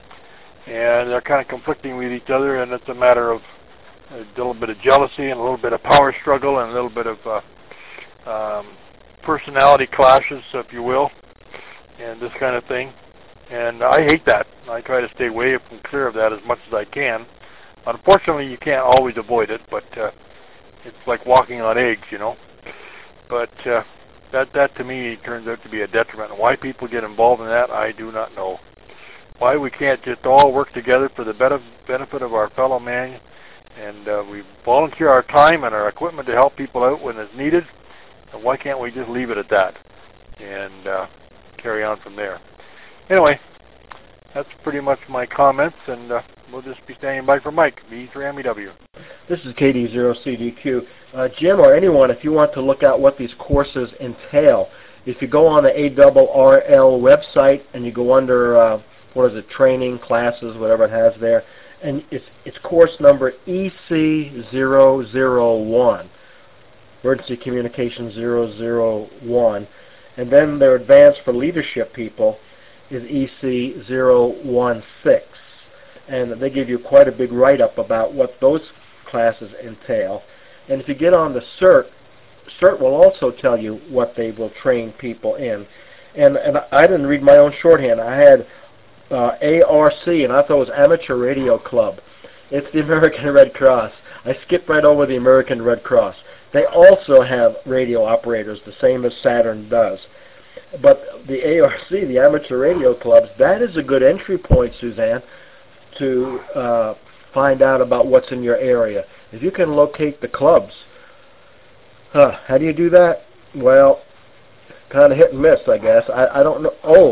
and they're kind of conflicting with each other, and it's a matter of a little bit of jealousy and a little bit of power struggle and a little bit of uh, um, personality clashes, if you will, and this kind of thing. And I hate that. I try to stay away from clear of that as much as I can. Unfortunately, you can't always avoid it, but uh, it's like walking on eggs, you know. But uh, that, that to me turns out to be a detriment. And why people get involved in that, I do not know. Why we can't just all work together for the benefit of our fellow man, and uh, we volunteer our time and our equipment to help people out when it's needed, and why can't we just leave it at that and uh, carry on from there? Anyway, that's pretty much my comments, and uh, we'll just be standing by for Mike, V E three M E W. This is K D zero C D Q. Uh, Jim or anyone, if you want to look at what these courses entail, if you go on the A R R L website and you go under, uh, what is it, training, classes, whatever it has there, and it's, it's course number E C zero zero one, Emergency Communication zero zero one, and then their advanced for leadership people is E C zero one six, and they give you quite a big write-up about what those classes entail. And if you get on the CERT, CERT will also tell you what they will train people in. And, and I didn't read my own shorthand. I had uh, A R C, and I thought it was Amateur Radio Club. It's the American Red Cross. I skipped right over the American Red Cross. They also have radio operators, the same as Saturn does. But the A R C, the Amateur Radio Clubs, that is a good entry point, Suzanne, to uh, find out about what's in your area. If you can locate the clubs, huh, how do you do that? Well, kind of hit and miss, I guess. I, I don't know. Oh,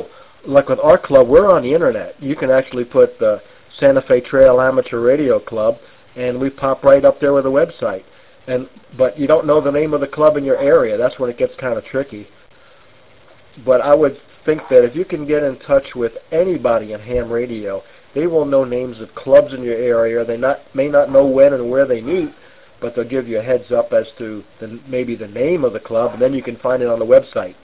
like with our club, we're on the internet. You can actually put the Santa Fe Trail Amateur Radio Club, and we pop right up there with a website. And but you don't know the name of the club in your area. That's when it gets kind of tricky. But I would think that if you can get in touch with anybody in ham radio, they will know names of clubs in your area. They not may not know when and where they meet, but they'll give you a heads up as to the, maybe the name of the club, and then you can find it on the website.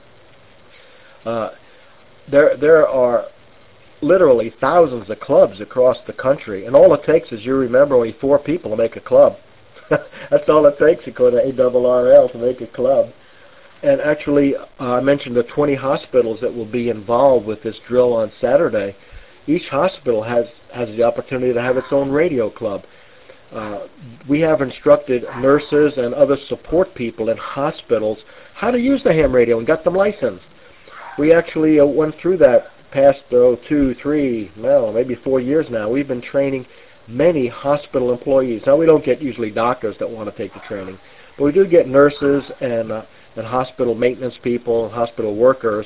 Uh, there, there are literally thousands of clubs across the country, and all it takes is you remember only four people to make a club. That's all it takes, according to A R R L, to make a club. And actually, uh, I mentioned the twenty hospitals that will be involved with this drill on Saturday. Each hospital has, has the opportunity to have its own radio club. Uh, we have instructed nurses and other support people in hospitals how to use the ham radio and got them licensed. We actually uh, went through that past oh, two, three, no, maybe four years now. We've been training many hospital employees. Now, we don't get usually doctors that want to take the training, but we do get nurses and uh, and hospital maintenance people, hospital workers,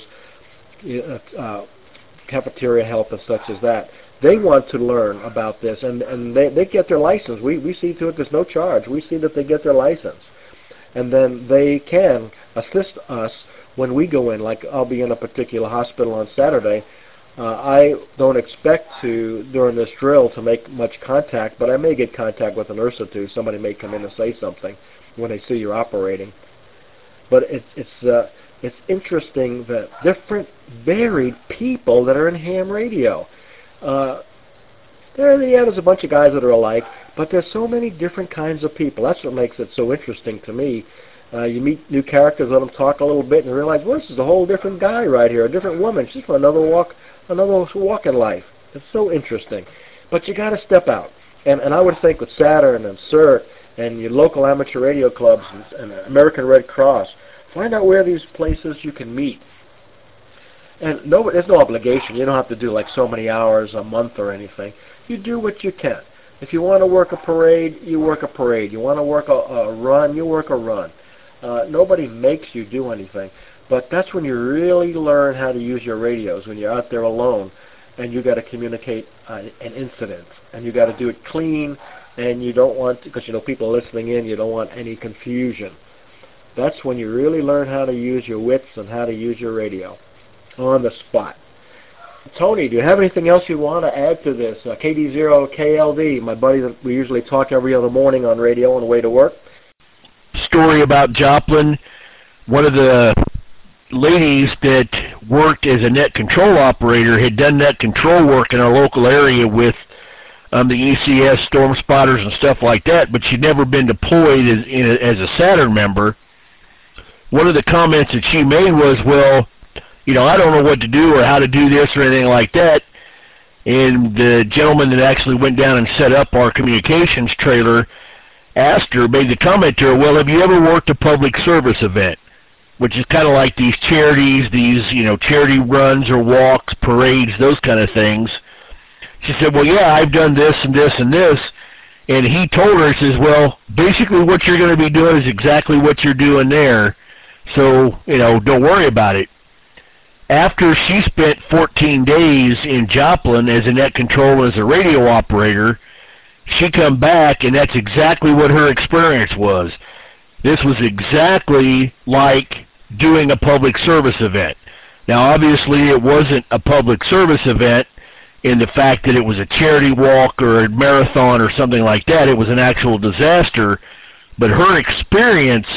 uh, cafeteria help and such as that. They want to learn about this, and, and they, they get their license. We, we see to it there's no charge. We see that they get their license. And then they can assist us when we go in. Like I'll be in a particular hospital on Saturday. Uh, I don't expect to, during this drill, to make much contact, but I may get contact with a nurse or two. Somebody may come in and say something when they see you're operating. But it, it's uh, it's interesting that different, varied people that are in ham radio. Uh, there, yeah, there's a bunch of guys that are alike, but there's so many different kinds of people. That's what makes it so interesting to me. Uh, you meet new characters, let them talk a little bit, and you realize, well, this is a whole different guy right here, a different woman. She's from another walk, another walk in life. It's so interesting. But you got to step out. And, and I would think with Saturn and C E R T and your local amateur radio clubs and, and American Red Cross, find out where these places you can meet. And no, there's no obligation. You don't have to do like so many hours a month or anything. You do what you can. If you want to work a parade, you work a parade. You want to work a, a run, you work a run. Uh, nobody makes you do anything. But that's when you really learn how to use your radios, when you're out there alone and you got to communicate uh, an incident. And you got to do it clean, and you don't want, because you know people are listening in, you don't want any confusion. That's when you really learn how to use your wits and how to use your radio on the spot. Tony, do you have anything else you want to add to this? Uh, K D zero K L D, my buddy that we usually talk every other morning on radio on the way to work. Story about Joplin. One of the ladies that worked as a net control operator had done net control work in our local area with um, the E C S storm spotters and stuff like that, but she'd never been deployed as, in a, as a Saturn member. One of the comments that she made was, well, you know, I don't know what to do or how to do this or anything like that. And the gentleman that actually went down and set up our communications trailer asked her, made the comment to her, well, have you ever worked a public service event? Which is kind of like these charities, these, you know, charity runs or walks, parades, those kind of things. She said, well, yeah, I've done this and this and this. And he told her, he says, well, basically what you're going to be doing is exactly what you're doing there. So, you know, don't worry about it. After she spent fourteen days in Joplin as a net control as a radio operator, she come back, and that's exactly what her experience was. This was exactly like doing a public service event. Now, obviously, it wasn't a public service event in the fact that it was a charity walk or a marathon or something like that. It was an actual disaster. But her experience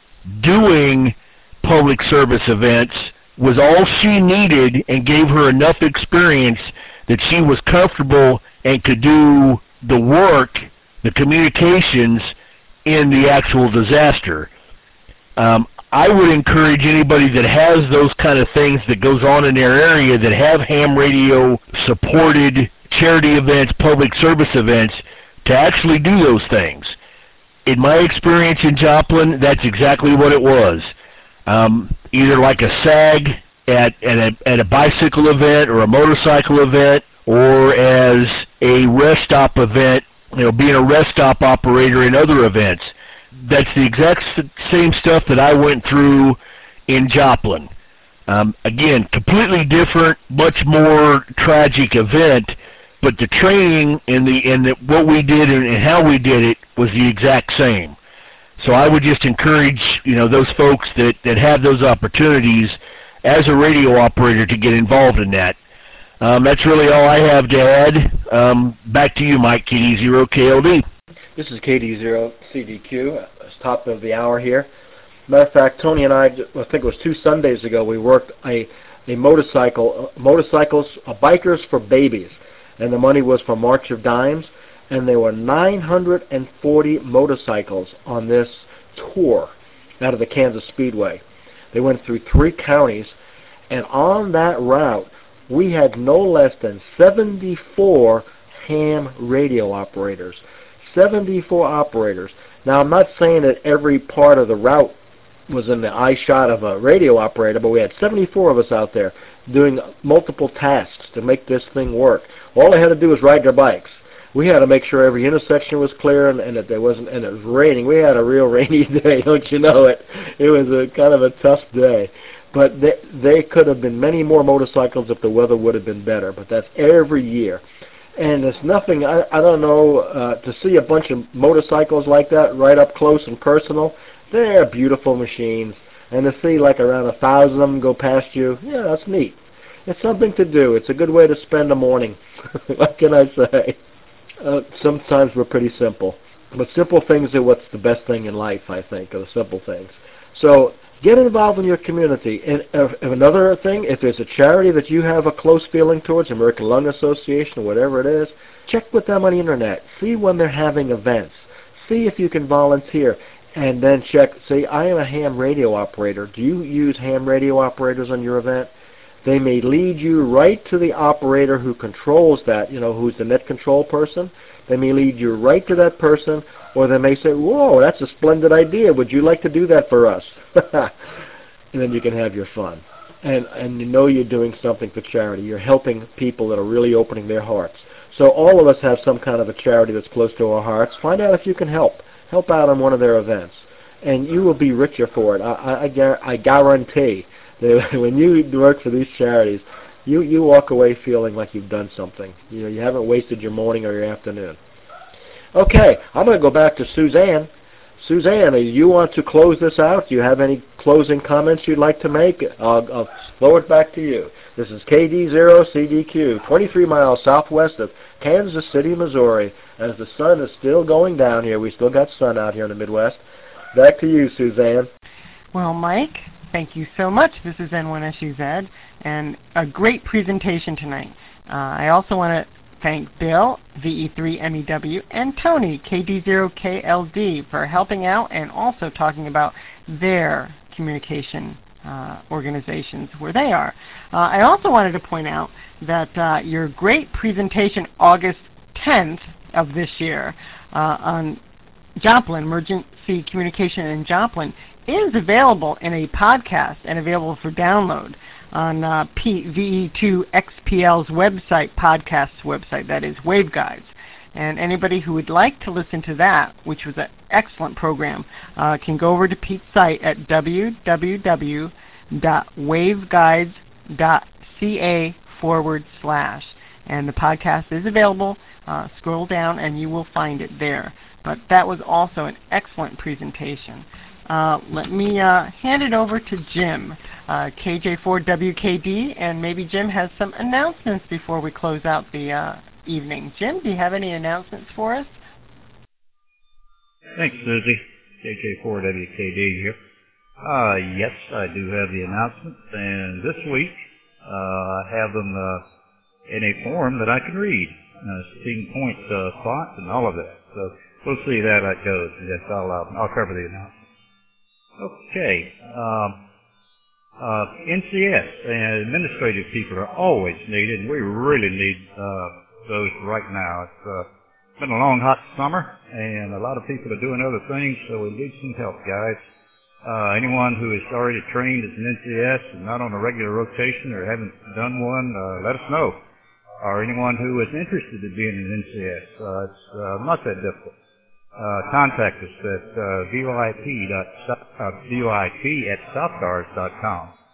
doing public service events was all she needed and gave her enough experience that she was comfortable and could do the work, the communications, in the actual disaster. Um, I would encourage anybody that has those kind of things that goes on in their area, that have ham radio supported charity events, public service events, to actually do those things. In my experience in Joplin, that's exactly what it was. Um, either like a SAG at, at, a, at a bicycle event or a motorcycle event, or as a rest stop event, you know, being a rest stop operator in other events. That's the exact same stuff that I went through in Joplin. Um, again, completely different, much more tragic event, but the training and the and the, what we did and, and how we did it was the exact same. So I would just encourage, you know, those folks that, that have those opportunities as a radio operator to get involved in that. Um, that's really all I have to add. Um, back to you, Mike, K D zero K L D. This is K D zero C D Q. It's top of the hour here. Matter of fact, Tony and I, I think it was two Sundays ago, we worked a, a motorcycle, uh, motorcycles, uh, bikers for babies, and the money was for March of Dimes, and there were nine hundred forty motorcycles on this tour out of the Kansas Speedway. They went through three counties, and on that route, we had no less than seventy-four ham radio operators. seventy-four operators. Now, I'm not saying that every part of the route was in the eye shot of a radio operator, but we had seventy-four of us out there doing multiple tasks to make this thing work. All they had to do was ride their bikes. We had to make sure every intersection was clear and, and that there wasn't, and it was raining. We had a real rainy day, don't you know it? It was a kind of a tough day. But they, they could have been many more motorcycles if the weather would have been better, but that's every year. And there's nothing, I, I don't know, uh, to see a bunch of motorcycles like that right up close and personal, they're beautiful machines. And to see like around a thousand of them go past you, yeah, that's neat. It's something to do. It's a good way to spend a morning. What can I say? Uh, sometimes we're pretty simple. But simple things are what's the best thing in life, I think, are the simple things. So get involved in your community. And uh, another thing, if there's a charity that you have a close feeling towards, American Lung Association, or whatever it is, check with them on the internet. See when they're having events. See if you can volunteer. And then check, say, I am a ham radio operator. Do you use ham radio operators on your event? They may lead you right to the operator who controls that, you know, who's the net control person. They may lead you right to that person, or they may say, whoa, that's a splendid idea. Would you like to do that for us? And then you can have your fun. And, and you know you're doing something for charity. You're helping people that are really opening their hearts. So all of us have some kind of a charity that's close to our hearts. Find out if you can help. Help out on one of their events. And you will be richer for it. I, I, I guarantee that when you work for these charities, you, you walk away feeling like you've done something. You know, you haven't wasted your morning or your afternoon. Okay, I'm going to go back to Suzanne. Suzanne, you want to close this out? Do you have any closing comments you'd like to make? I'll, I'll throw it back to you. This is K D zero C D Q, twenty-three miles southwest of Kansas City, Missouri. As the sun is still going down here, we still got sun out here in the Midwest. Back to you, Suzanne. Well, Mike, thank you so much. This is N one S U Z, and a great presentation tonight. Uh, I also want to thank Bill, V E three M E W, and Tony, K D zero K L D, for helping out and also talking about their communication uh, organizations where they are. Uh, I also wanted to point out that uh, your great presentation August tenth of this year uh, on Joplin, emergency communication in Joplin, is available in a podcast and available for download on uh, P V E two X P L's website, podcast's website, that is Waveguides. And anybody who would like to listen to that, which was an excellent program, uh, can go over to Pete's site at w w w dot waveguides dot c a forward slash. And the podcast is available. Uh, scroll down and you will find it there. But that was also an excellent presentation. Uh, let me uh, hand it over to Jim, uh, K J four W K D, and maybe Jim has some announcements before we close out the uh, evening. Jim, do you have any announcements for us? Thanks, Susie. K J four W K D here. Uh, yes, I do have the announcements, and this week uh, I have them uh, in a form that I can read. Uh, sixteen point uh, fonts and all of that. So we'll see how that goes. Yes, I'll, uh, I'll cover the announcements. Okay. Um, uh, N C S and administrative people are always needed, and we really need uh, those right now. It's uh, been a long, hot summer, and a lot of people are doing other things, so we need some help, guys. Uh, anyone who is already trained as an N C S and not on a regular rotation or haven't done one, uh, let us know. Or anyone who is interested in being an N C S. Uh, it's uh, not that difficult. Uh, contact us at uh, V O I P at southcars dot com.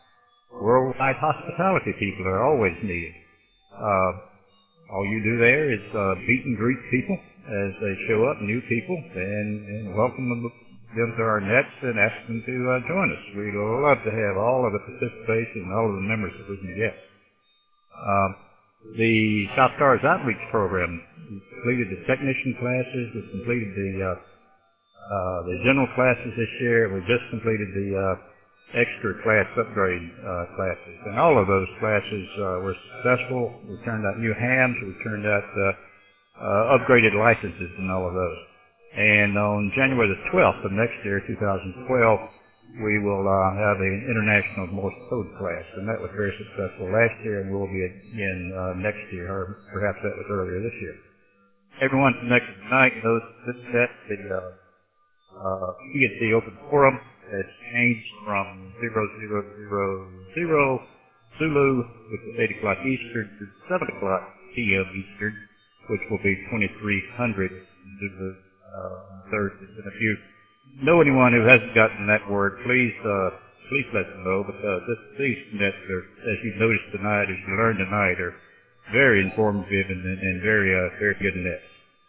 Worldwide hospitality people are always needed. Uh, all you do there is uh, meet and greet people as they show up, new people, and, and welcome them, them to our nets and ask them to uh, join us. We'd love to have all of the participation and all of the members that we can get. Um, the South Cars Outreach Program, we completed the technician classes, we completed the uh, uh, the general classes this year, we just completed the uh, extra class upgrade uh, classes. And all of those classes uh, were successful. We turned out new hams. We turned out uh, uh, upgraded licenses and all of those. And on January the twelfth of next year, two thousand twelve, we will uh, have an international Morse code class. And that was very successful last year and will be again uh, next year, or perhaps that was earlier this year. Everyone connected tonight knows this set, the uh, uh, T N T Open Forum, has changed from zero zero zero zero Zulu, which is eight o'clock Eastern, to seven o'clock P M Eastern, which will be twenty-three hundred Zulu uh, Thursdays. And if you know anyone who hasn't gotten that word, please uh, please let them know, because this, these nets are, as you noticed tonight, as you learned tonight, are very informative and, and very uh, very good nets.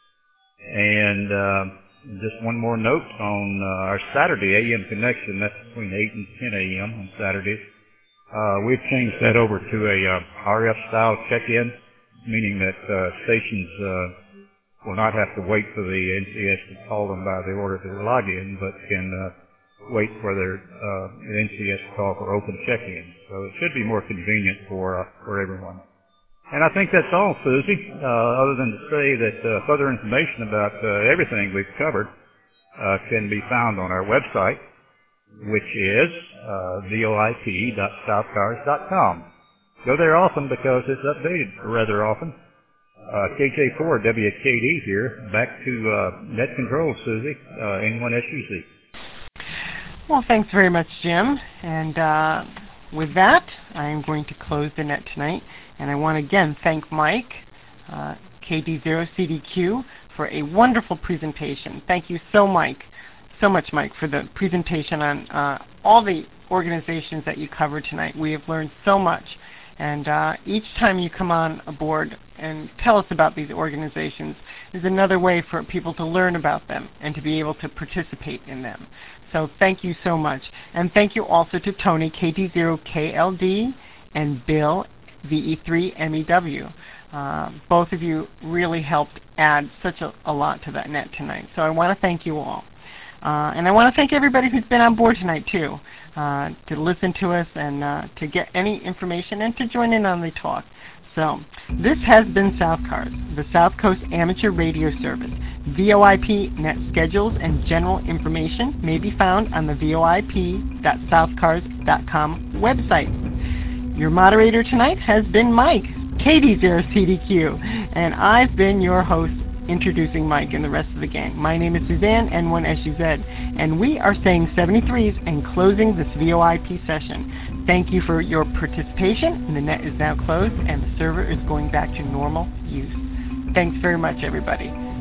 And um, just one more note on uh, our Saturday A M connection. That's between eight and ten A M on Saturdays. Uh, we've changed that over to a uh, R F style check-in, meaning that uh, stations uh, will not have to wait for the N C S to call them by the order to log in, but can uh, wait for their uh, N C S to call for open check-in. So it should be more convenient for uh, for everyone. And I think that's all, Susie, uh, other than to say that uh, further information about uh, everything we've covered uh, can be found on our website, which is uh, V O I P dot south cars dot com. Go there often because it's updated rather often. Uh, K J four W K D here. Back to uh, net control, Susie, uh, N one S U C. Well, thanks very much, Jim. And uh, with that, I am going to close the net tonight. And I want to again thank Mike, uh, K D zero C D Q, for a wonderful presentation. Thank you so, Mike, so much, Mike, for the presentation on uh, all the organizations that you covered tonight. We have learned so much. And uh, each time you come on aboard and tell us about these organizations is another way for people to learn about them and to be able to participate in them. So thank you so much. And thank you also to Tony, K D zero K L D, and Bill, V E three M E W. Uh, both of you really helped add such a, a lot to that net tonight. So I want to thank you all. Uh, and I want to thank everybody who's been on board tonight, too, uh, to listen to us and uh, to get any information and to join in on the talk. So this has been South Cars, the South Coast Amateur Radio Service. V O I P net schedules and general information may be found on the V O I P dot south cars dot com website. Your moderator tonight has been Mike, K D zero C D Q, and I've been your host, introducing Mike and the rest of the gang. My name is Suzanne, N one S U Z, and we are saying seventy-threes and closing this V O I P session. Thank you for your participation, and the net is now closed, and the server is going back to normal use. Thanks very much, everybody.